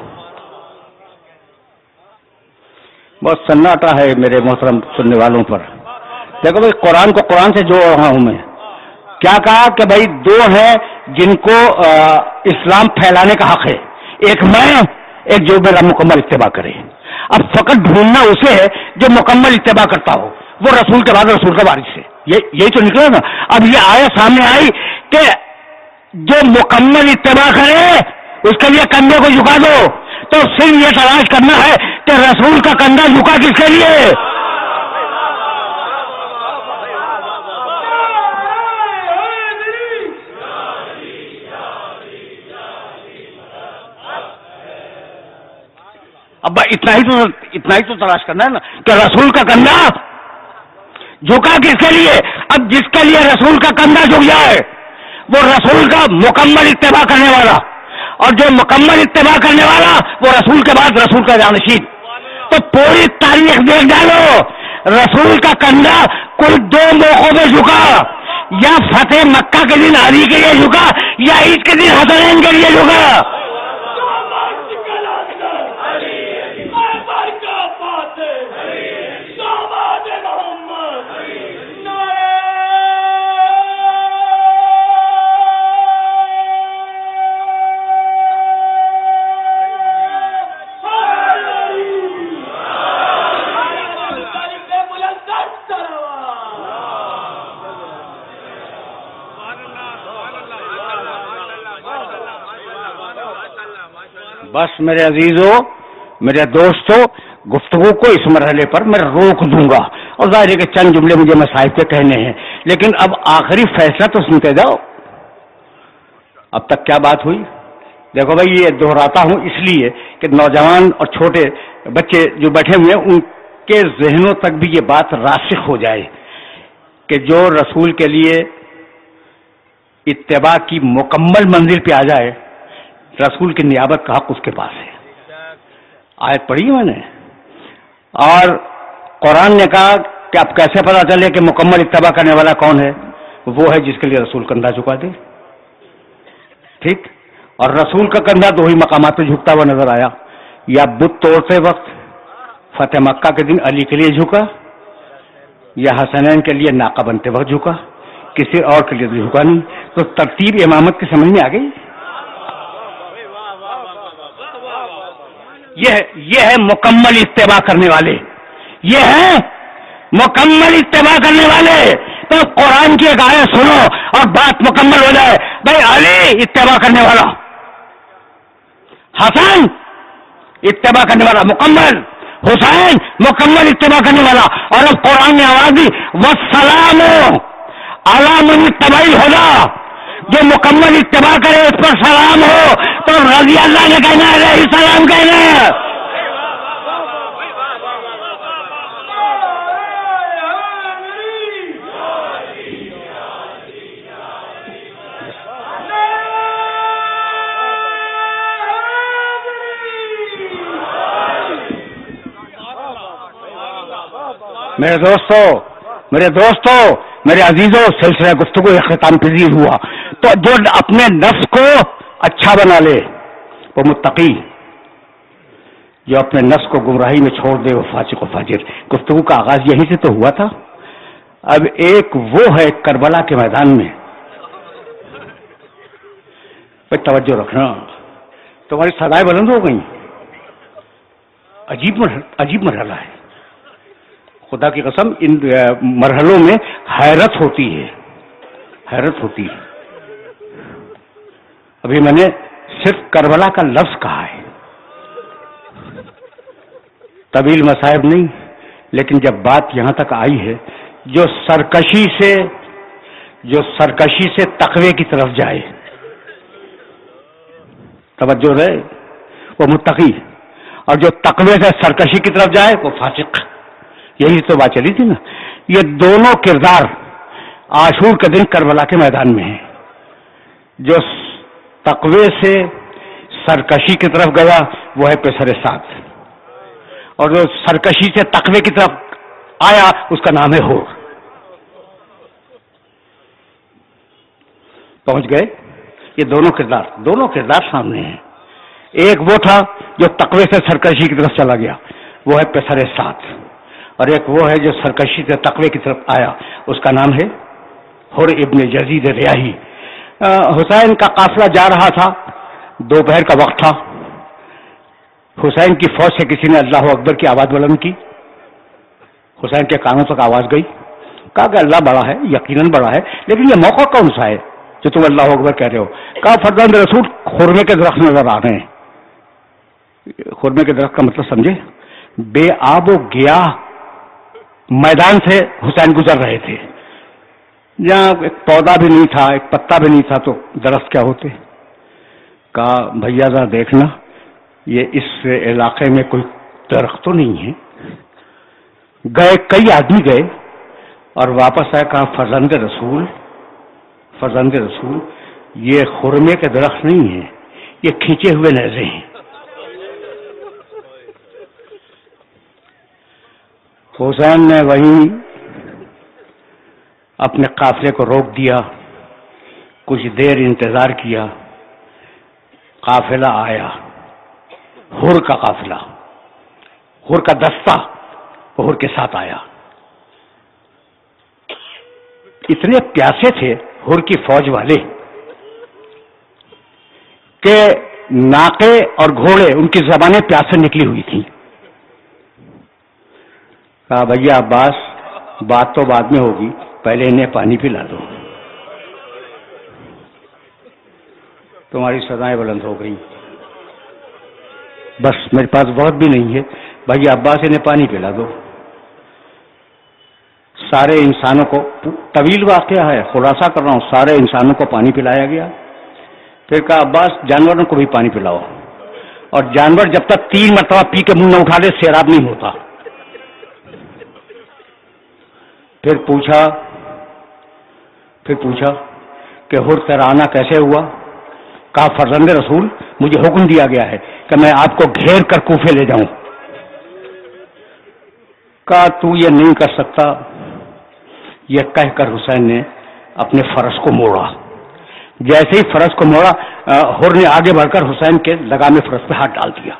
بہت سناٹا ہے میرے محترم سننے والوں پر. دیکھو بھائی، قرآن کو قرآن سے جوڑ رہا ہوں میں. کیا کہا کہ بھائی دو ہیں جن کو اسلام پھیلانے کا حق ہے، ایک میں، ایک جو میرا مکمل اتباع کرے. اب فقط ڈھونڈنا اسے ہے جو مکمل اتباع کرتا ہو، وہ رسول کے بعد رسول کا وارث ہے. یہی تو نکلا نا. اب یہ آیت سامنے آئی کہ جو مکمل اتباع کرے اس کے لیے کندھے کو جھکا دو. تو صرف یہ تلاش کرنا ہے کہ رسول کا کندھا جھکا کس کے لیے؟ اب اتنا ہی تو تلاش کرنا ہے نا کہ رسول کا کندھا جھکا کس کے لیے. اب جس کے لیے رسول کا کندھا جھک جائے وہ رسول کا مکمل اتباع کرنے والا، اور جو مکمل اتباع کرنے والا وہ رسول کے بعد رسول کا جانشین. تو پوری تاریخ دیکھ ڈالو، رسول کا کندھا کل دو موقعوں پہ جھکا، یا فتح مکہ کے دن علی کے لیے جھکا، یا عید کے دن حسنین کے لیے جھکا. بس میرے عزیزوں، میرے دوستوں، گفتگو کو اس مرحلے پر میں روک دوں گا، اور ظاہر ہے کہ چند جملے مجھے مصائب پہ کہنے ہیں، لیکن اب آخری فیصلہ تو سنتے جاؤ. اب تک کیا بات ہوئی؟ دیکھو بھائی، یہ دہراتا ہوں اس لیے کہ نوجوان اور چھوٹے بچے جو بیٹھے ہوئے ہیں ان کے ذہنوں تک بھی یہ بات راسخ ہو جائے کہ جو رسول کے لیے اتباع کی مکمل منزل پہ آ جائے، رسول کی نیابت کا حق اس کے پاس ہے. آیت پڑھی میں نے، اور قرآن نے کہا کہ اب کیسے پتا چلے کہ مکمل اتباع کرنے والا کون ہے؟ وہ ہے جس کے لیے رسول کندھا جھکا دے. ٹھیک. اور رسول کا کندھا دو ہی مقامات پہ جھکتا ہوا نظر آیا، یا بت توڑتے وقت فتح مکہ کے دن علی کے لیے جھکا، یا حسنین کے لیے ناقہ بنتے وقت جھکا، کسی اور کے لیے تو جھکا نہیں. تو ترتیب امامت کی سمجھ میں آ گئی. یہ ہے مکمل اتباع کرنے والے، یہ ہے مکمل اتباع کرنے والے. تو قرآن کی ایک آیت سنو اور بات مکمل ہو جائے. بھائی علی اتباع کرنے والا، حسن اتباع کرنے والا مکمل، حسین مکمل اتباع کرنے والا. اور اب قرآن نے آواز دی والسلام علی من اتبع الہدی، جو مکمل اتباع کرے اس پر سلام ہو. تو رضی اللہ نے کہنا ہے، علیہ السلام کہنا ہے. میرے دوستوں میرے عزیزوں، سلسلہ گفتگو اختتام پذیر ہوا. تو جو اپنے نفس کو اچھا بنا لے وہ متقی، جو اپنے نفس کو گمراہی میں چھوڑ دے وہ فاسق و فاجر. گفتگو کا آغاز یہیں سے تو ہوا تھا. اب ایک وہ ہے کربلا کے میدان میں، توجہ رکھنا، تمہاری صدائیں بلند ہو گئیں. عجیب مرحلہ ہے، خدا کی قسم. ان مرحلوں میں حیرت ہوتی ہے. ابھی میں نے صرف کربلا کا لفظ کہا ہے، طویل مصائب نہیں. لیکن جب بات یہاں تک آئی ہے، جو سرکشی سے تقوی کی طرف جائے، توجہ رہے، وہ متقی. اور جو تقوی سے سرکشی کی طرف جائے وہ فاسق. یہی تو بات چلی تھی نا. یہ دونوں کردار عاشور کے دن کربلا کے میدان میں ہیں. جو تقوی سے سرکشی کی طرف گیا وہ ہے پیسر سات، اور جو سرکشی سے تقوی کی طرف آیا اس کا نام ہے ہور. پہنچ گئے. یہ دونوں کردار سامنے ہیں. ایک وہ تھا جو تقوی سے سرکشی کی طرف چلا گیا، وہ ہے پیسر سات. اور ایک وہ ہے جو سرکشی سے تقوی کی طرف آیا، اس کا نام ہے حر ابن یزید ریاحی. حسین کا قافلہ جا رہا تھا، دوپہر کا وقت تھا. حسین کی فوج سے کسی نے اللہ اکبر کی آواز بلند کی. حسین کے کانوں تک آواز گئی. کہا کہ اللہ بڑا ہے، یقیناً بڑا ہے، لیکن یہ موقع کون سا ہے جو تم اللہ اکبر کہہ رہے ہو؟ کہا فرزند رسول خرمے کے درخت نظر آ رہے ہیں. خرمے کے درخت کا مطلب سمجھے؟ بے آب و گیا میدان سے حسین گزر رہے تھے، جہاں ایک پودا بھی نہیں تھا، ایک پتا بھی نہیں تھا، تو درخت کیا ہوتے؟ کہا بھیا ذرا دیکھنا، یہ اس علاقے میں کوئی درخت تو نہیں ہے. گئے، کئی آدمی گئے اور واپس آئے. کہا فرزند رسول یہ خرمے کے درخت نہیں ہے، یہ کھینچے ہوئے نیزے ہیں. حسین نے وہیں اپنے قافلے کو روک دیا، کچھ دیر انتظار کیا. قافلہ آیا، حر کا قافلہ، حر کا دستہ حر کے ساتھ آیا. اتنے پیاسے تھے حر کی فوج والے کہ ناقے اور گھوڑے ان کی زبانیں پیاسے نکلی ہوئی تھیں. کہا بھیا عباس بات تو بعد میں ہوگی، پہلے انہیں پانی پلا دو. تمہاری سزائیں بلند ہو گئی. بس میرے پاس وقت بھی نہیں ہے، بھیا عباس انہیں پانی پلا دو. سارے انسانوں کو، طویل واقعہ ہے، خلاصہ کر رہا ہوں، سارے انسانوں کو پانی پلایا گیا. پھر کہا عباس جانوروں کو بھی پانی پلاؤ. اور جانور جب تک 3 مرتبہ پی کے منہ نہ اٹھا دے سیراب نہیں ہوتا. پھر پوچھا کہ حر تیرا آنا کیسے ہوا؟ کہا فرزند رسول مجھے حکم دیا گیا ہے کہ میں آپ کو گھیر کر کوفے لے جاؤں. کہا تو یہ نہیں کر سکتا. یہ کہہ کر حسین نے اپنے فرس کو موڑا. جیسے ہی فرس کو موڑا، حر نے آگے بڑھ کر حسین کے لگام فرس پہ ہاتھ ڈال دیا.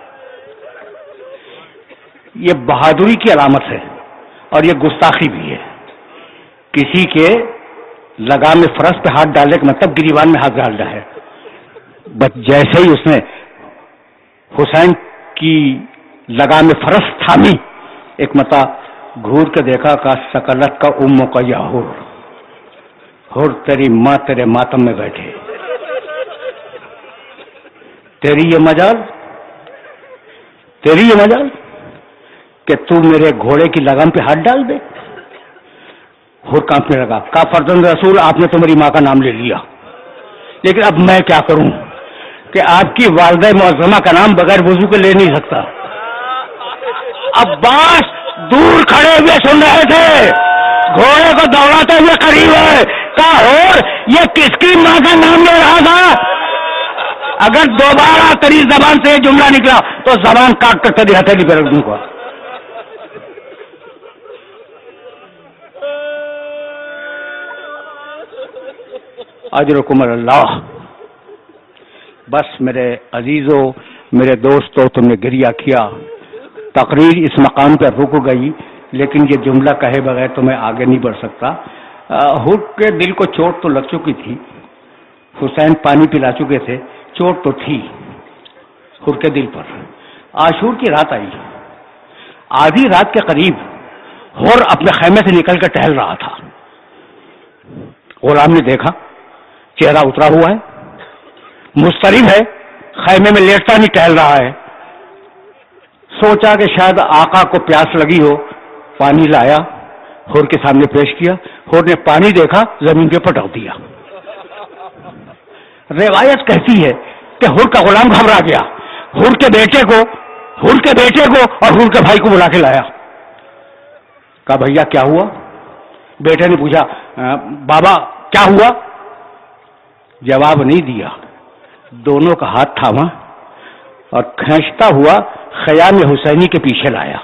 یہ بہادری کی علامت ہے اور یہ گستاخی بھی ہے. کسی کے لگام فرس پہ ہاتھ ڈالنے کا مطلب گریبان میں ہاتھ ڈالنا ہے. بس جیسے ہی اس نے حسین کی لگام فرس تھامی، ایک متا گھور کے دیکھا کا سکلت کا امو کا یا ہر تیری ماں تیرے ماتم میں بیٹھے، تیری یہ مجال کہ تو میرے گھوڑے کی لگام پہ ہاتھ ڈال دے۔ ہر کانپنے لگا، کہا فرزند رسول آپ نے تو میری ماں کا نام لے لیا، لیکن اب میں کیا کروں کہ آپ کی والدہ معظمہ کا نام بغیر وضو کے لے نہیں سکتا۔ عباس دور کھڑے ہوئے سن رہے تھے، گھوڑے کو دوڑاتے ہوئے قریب ہے، کہا اور یہ کس کی ماں کا نام لے رہا تھا؟ اگر دوبارہ تیری زبان سے یہ جملہ نکلا تو زبان کاٹ کر تیری ہتھیلی پہ رکھ دوں گا۔ اجرکم اللہ۔ بس میرے عزیزوں، میرے دوستوں، تم نے گریہ کیا، تقریر اس مقام پر رک گئی، لیکن یہ جملہ کہے بغیر تو میں آگے نہیں بڑھ سکتا۔ ہر کے دل کو چوٹ تو لگ چکی تھی، حسین پانی پلا چکے تھے، چوٹ تو تھی ہر کے دل پر۔ عاشور کی رات آئی، آدھی رات کے قریب ہر اپنے خیمے سے نکل کر ٹہل رہا تھا۔ غلام نے دیکھا چہرہ اترا ہوا ہے، مضطرب ہے، خیمے میں لیٹتا نہیں ٹہل رہا ہے۔ سوچا کہ شاید آقا کو پیاس لگی ہو، پانی لایا، ہر کے سامنے پیش کیا۔ ہر نے پانی دیکھا، زمین پہ پٹک دیا۔ روایت کہتی ہے کہ ہر کا غلام گھبرا گیا، ہر کے بیٹے کو اور ہر کے بھائی کو بلا کے لایا۔ کہا بھیا کیا ہوا؟ بیٹے نے پوچھا بابا کیا ہوا؟ جواب نہیں دیا، دونوں کا ہاتھ تھاما اور کھینچتا ہوا خیام حسینی کے پیچھے لایا۔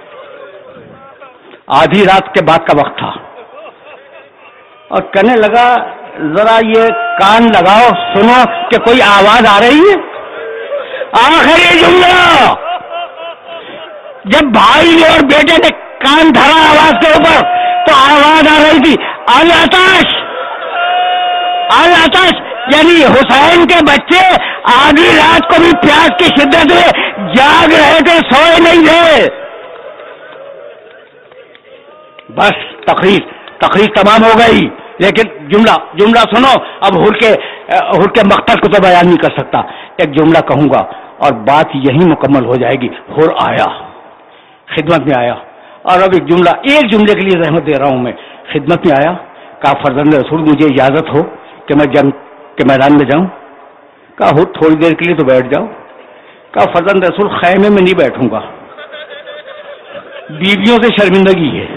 آدھی رات کے بعد کا وقت تھا اور کہنے لگا ذرا یہ کان لگاؤ، سنو کہ کوئی آواز آ رہی ہے۔ آخری جملہ جب بھائی نے اور بیٹے نے کان دھرا آواز کے اوپر تو آواز آ رہی تھی العطش، العطش، یعنی حسین کے بچے آدھی رات کو بھی پیاس کی شدت میں جاگ رہے تھے، سوئے نہیں تھے۔ بس تقریر تمام ہو گئی، لیکن جملہ سنو۔ اب ہر کے مقتل کو تو بیان نہیں کر سکتا، ایک جملہ کہوں گا اور بات یہی مکمل ہو جائے گی۔ ہر آیا، خدمت میں آیا، اور اب ایک جملے کے لیے زحمت دے رہا ہوں میں، خدمت میں آیا۔ کہا فرزند رسول مجھے اجازت ہو کہ میں جنگ کے میدان میں جاؤں؟ کہا ہر تھوڑی دیر کے لیے تو بیٹھ جاؤ۔ کہا فرزند رسول خیمے میں نہیں بیٹھوں گا، بیویوں سے شرمندگی ہے،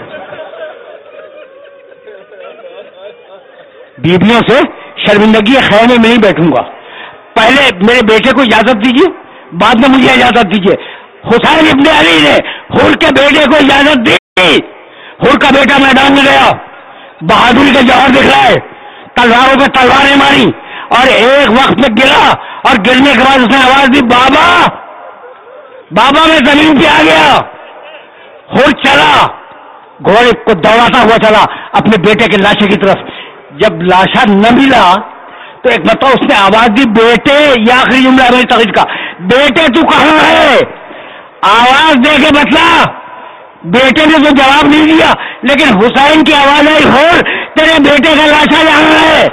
بیویوں سے شرمندگی ہے، خیمے میں نہیں بیٹھوں گا۔ پہلے میرے بیٹے کو اجازت دیجیے، بعد میں مجھے اجازت دیجیے۔ حسین ابن علی نے ہر کے بیٹے کو اجازت دی۔ ہر کا بیٹا میدان میں گیا، بہادری کا جوہر دکھلائے، تلواروں پہ تلواریں ماری، اور ایک وقت میں گرا، اور گرنے کے بعد اس نے آواز دی بابا، بابا میں زمین پہ آ گیا۔ ہر چلا، گھوڑے کو دوڑاتا ہوا چلا اپنے بیٹے کے لاشے کی طرف۔ جب لاشا نہ ملا تو ایک مرتبہ اس نے آواز دی بیٹے، یہ آخری جملہ ہے میری تقریر کا، بیٹے تو کہاں ہے؟ آواز دے کے بتلا۔ بیٹے نے تو جواب نہیں دیا، لیکن حسین کی آواز آئی ہر تیرے بیٹے کا لاشا جہاں ہے؟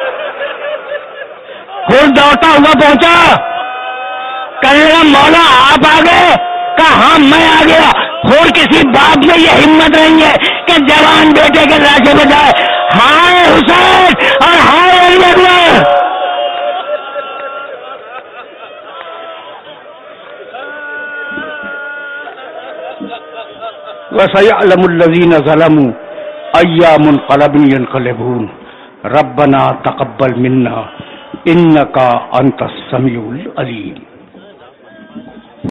ہر دوڑتا ہوا پہنچا، کہنے لگا مولا آپ آ گئے؟ کہا ہاں میں آ گیا۔ ہر کسی باپ میں یہ ہمت نہیں ہے کہ جوان بیٹے کے لاشے پہ جائے۔ ہائے حسین اور ہائے علی اکبر۔ وَسَيَعْلَمُ الَّذِينَ ظَلَمُوا أَيَّ مُنقَلَبٍ يَنقَلِبُونَ رَبَّنَا تَقَبَّلْ مِنَّا إِنَّكَ أَنْتَ السَّمِيعُ الْعَلِيمُ۔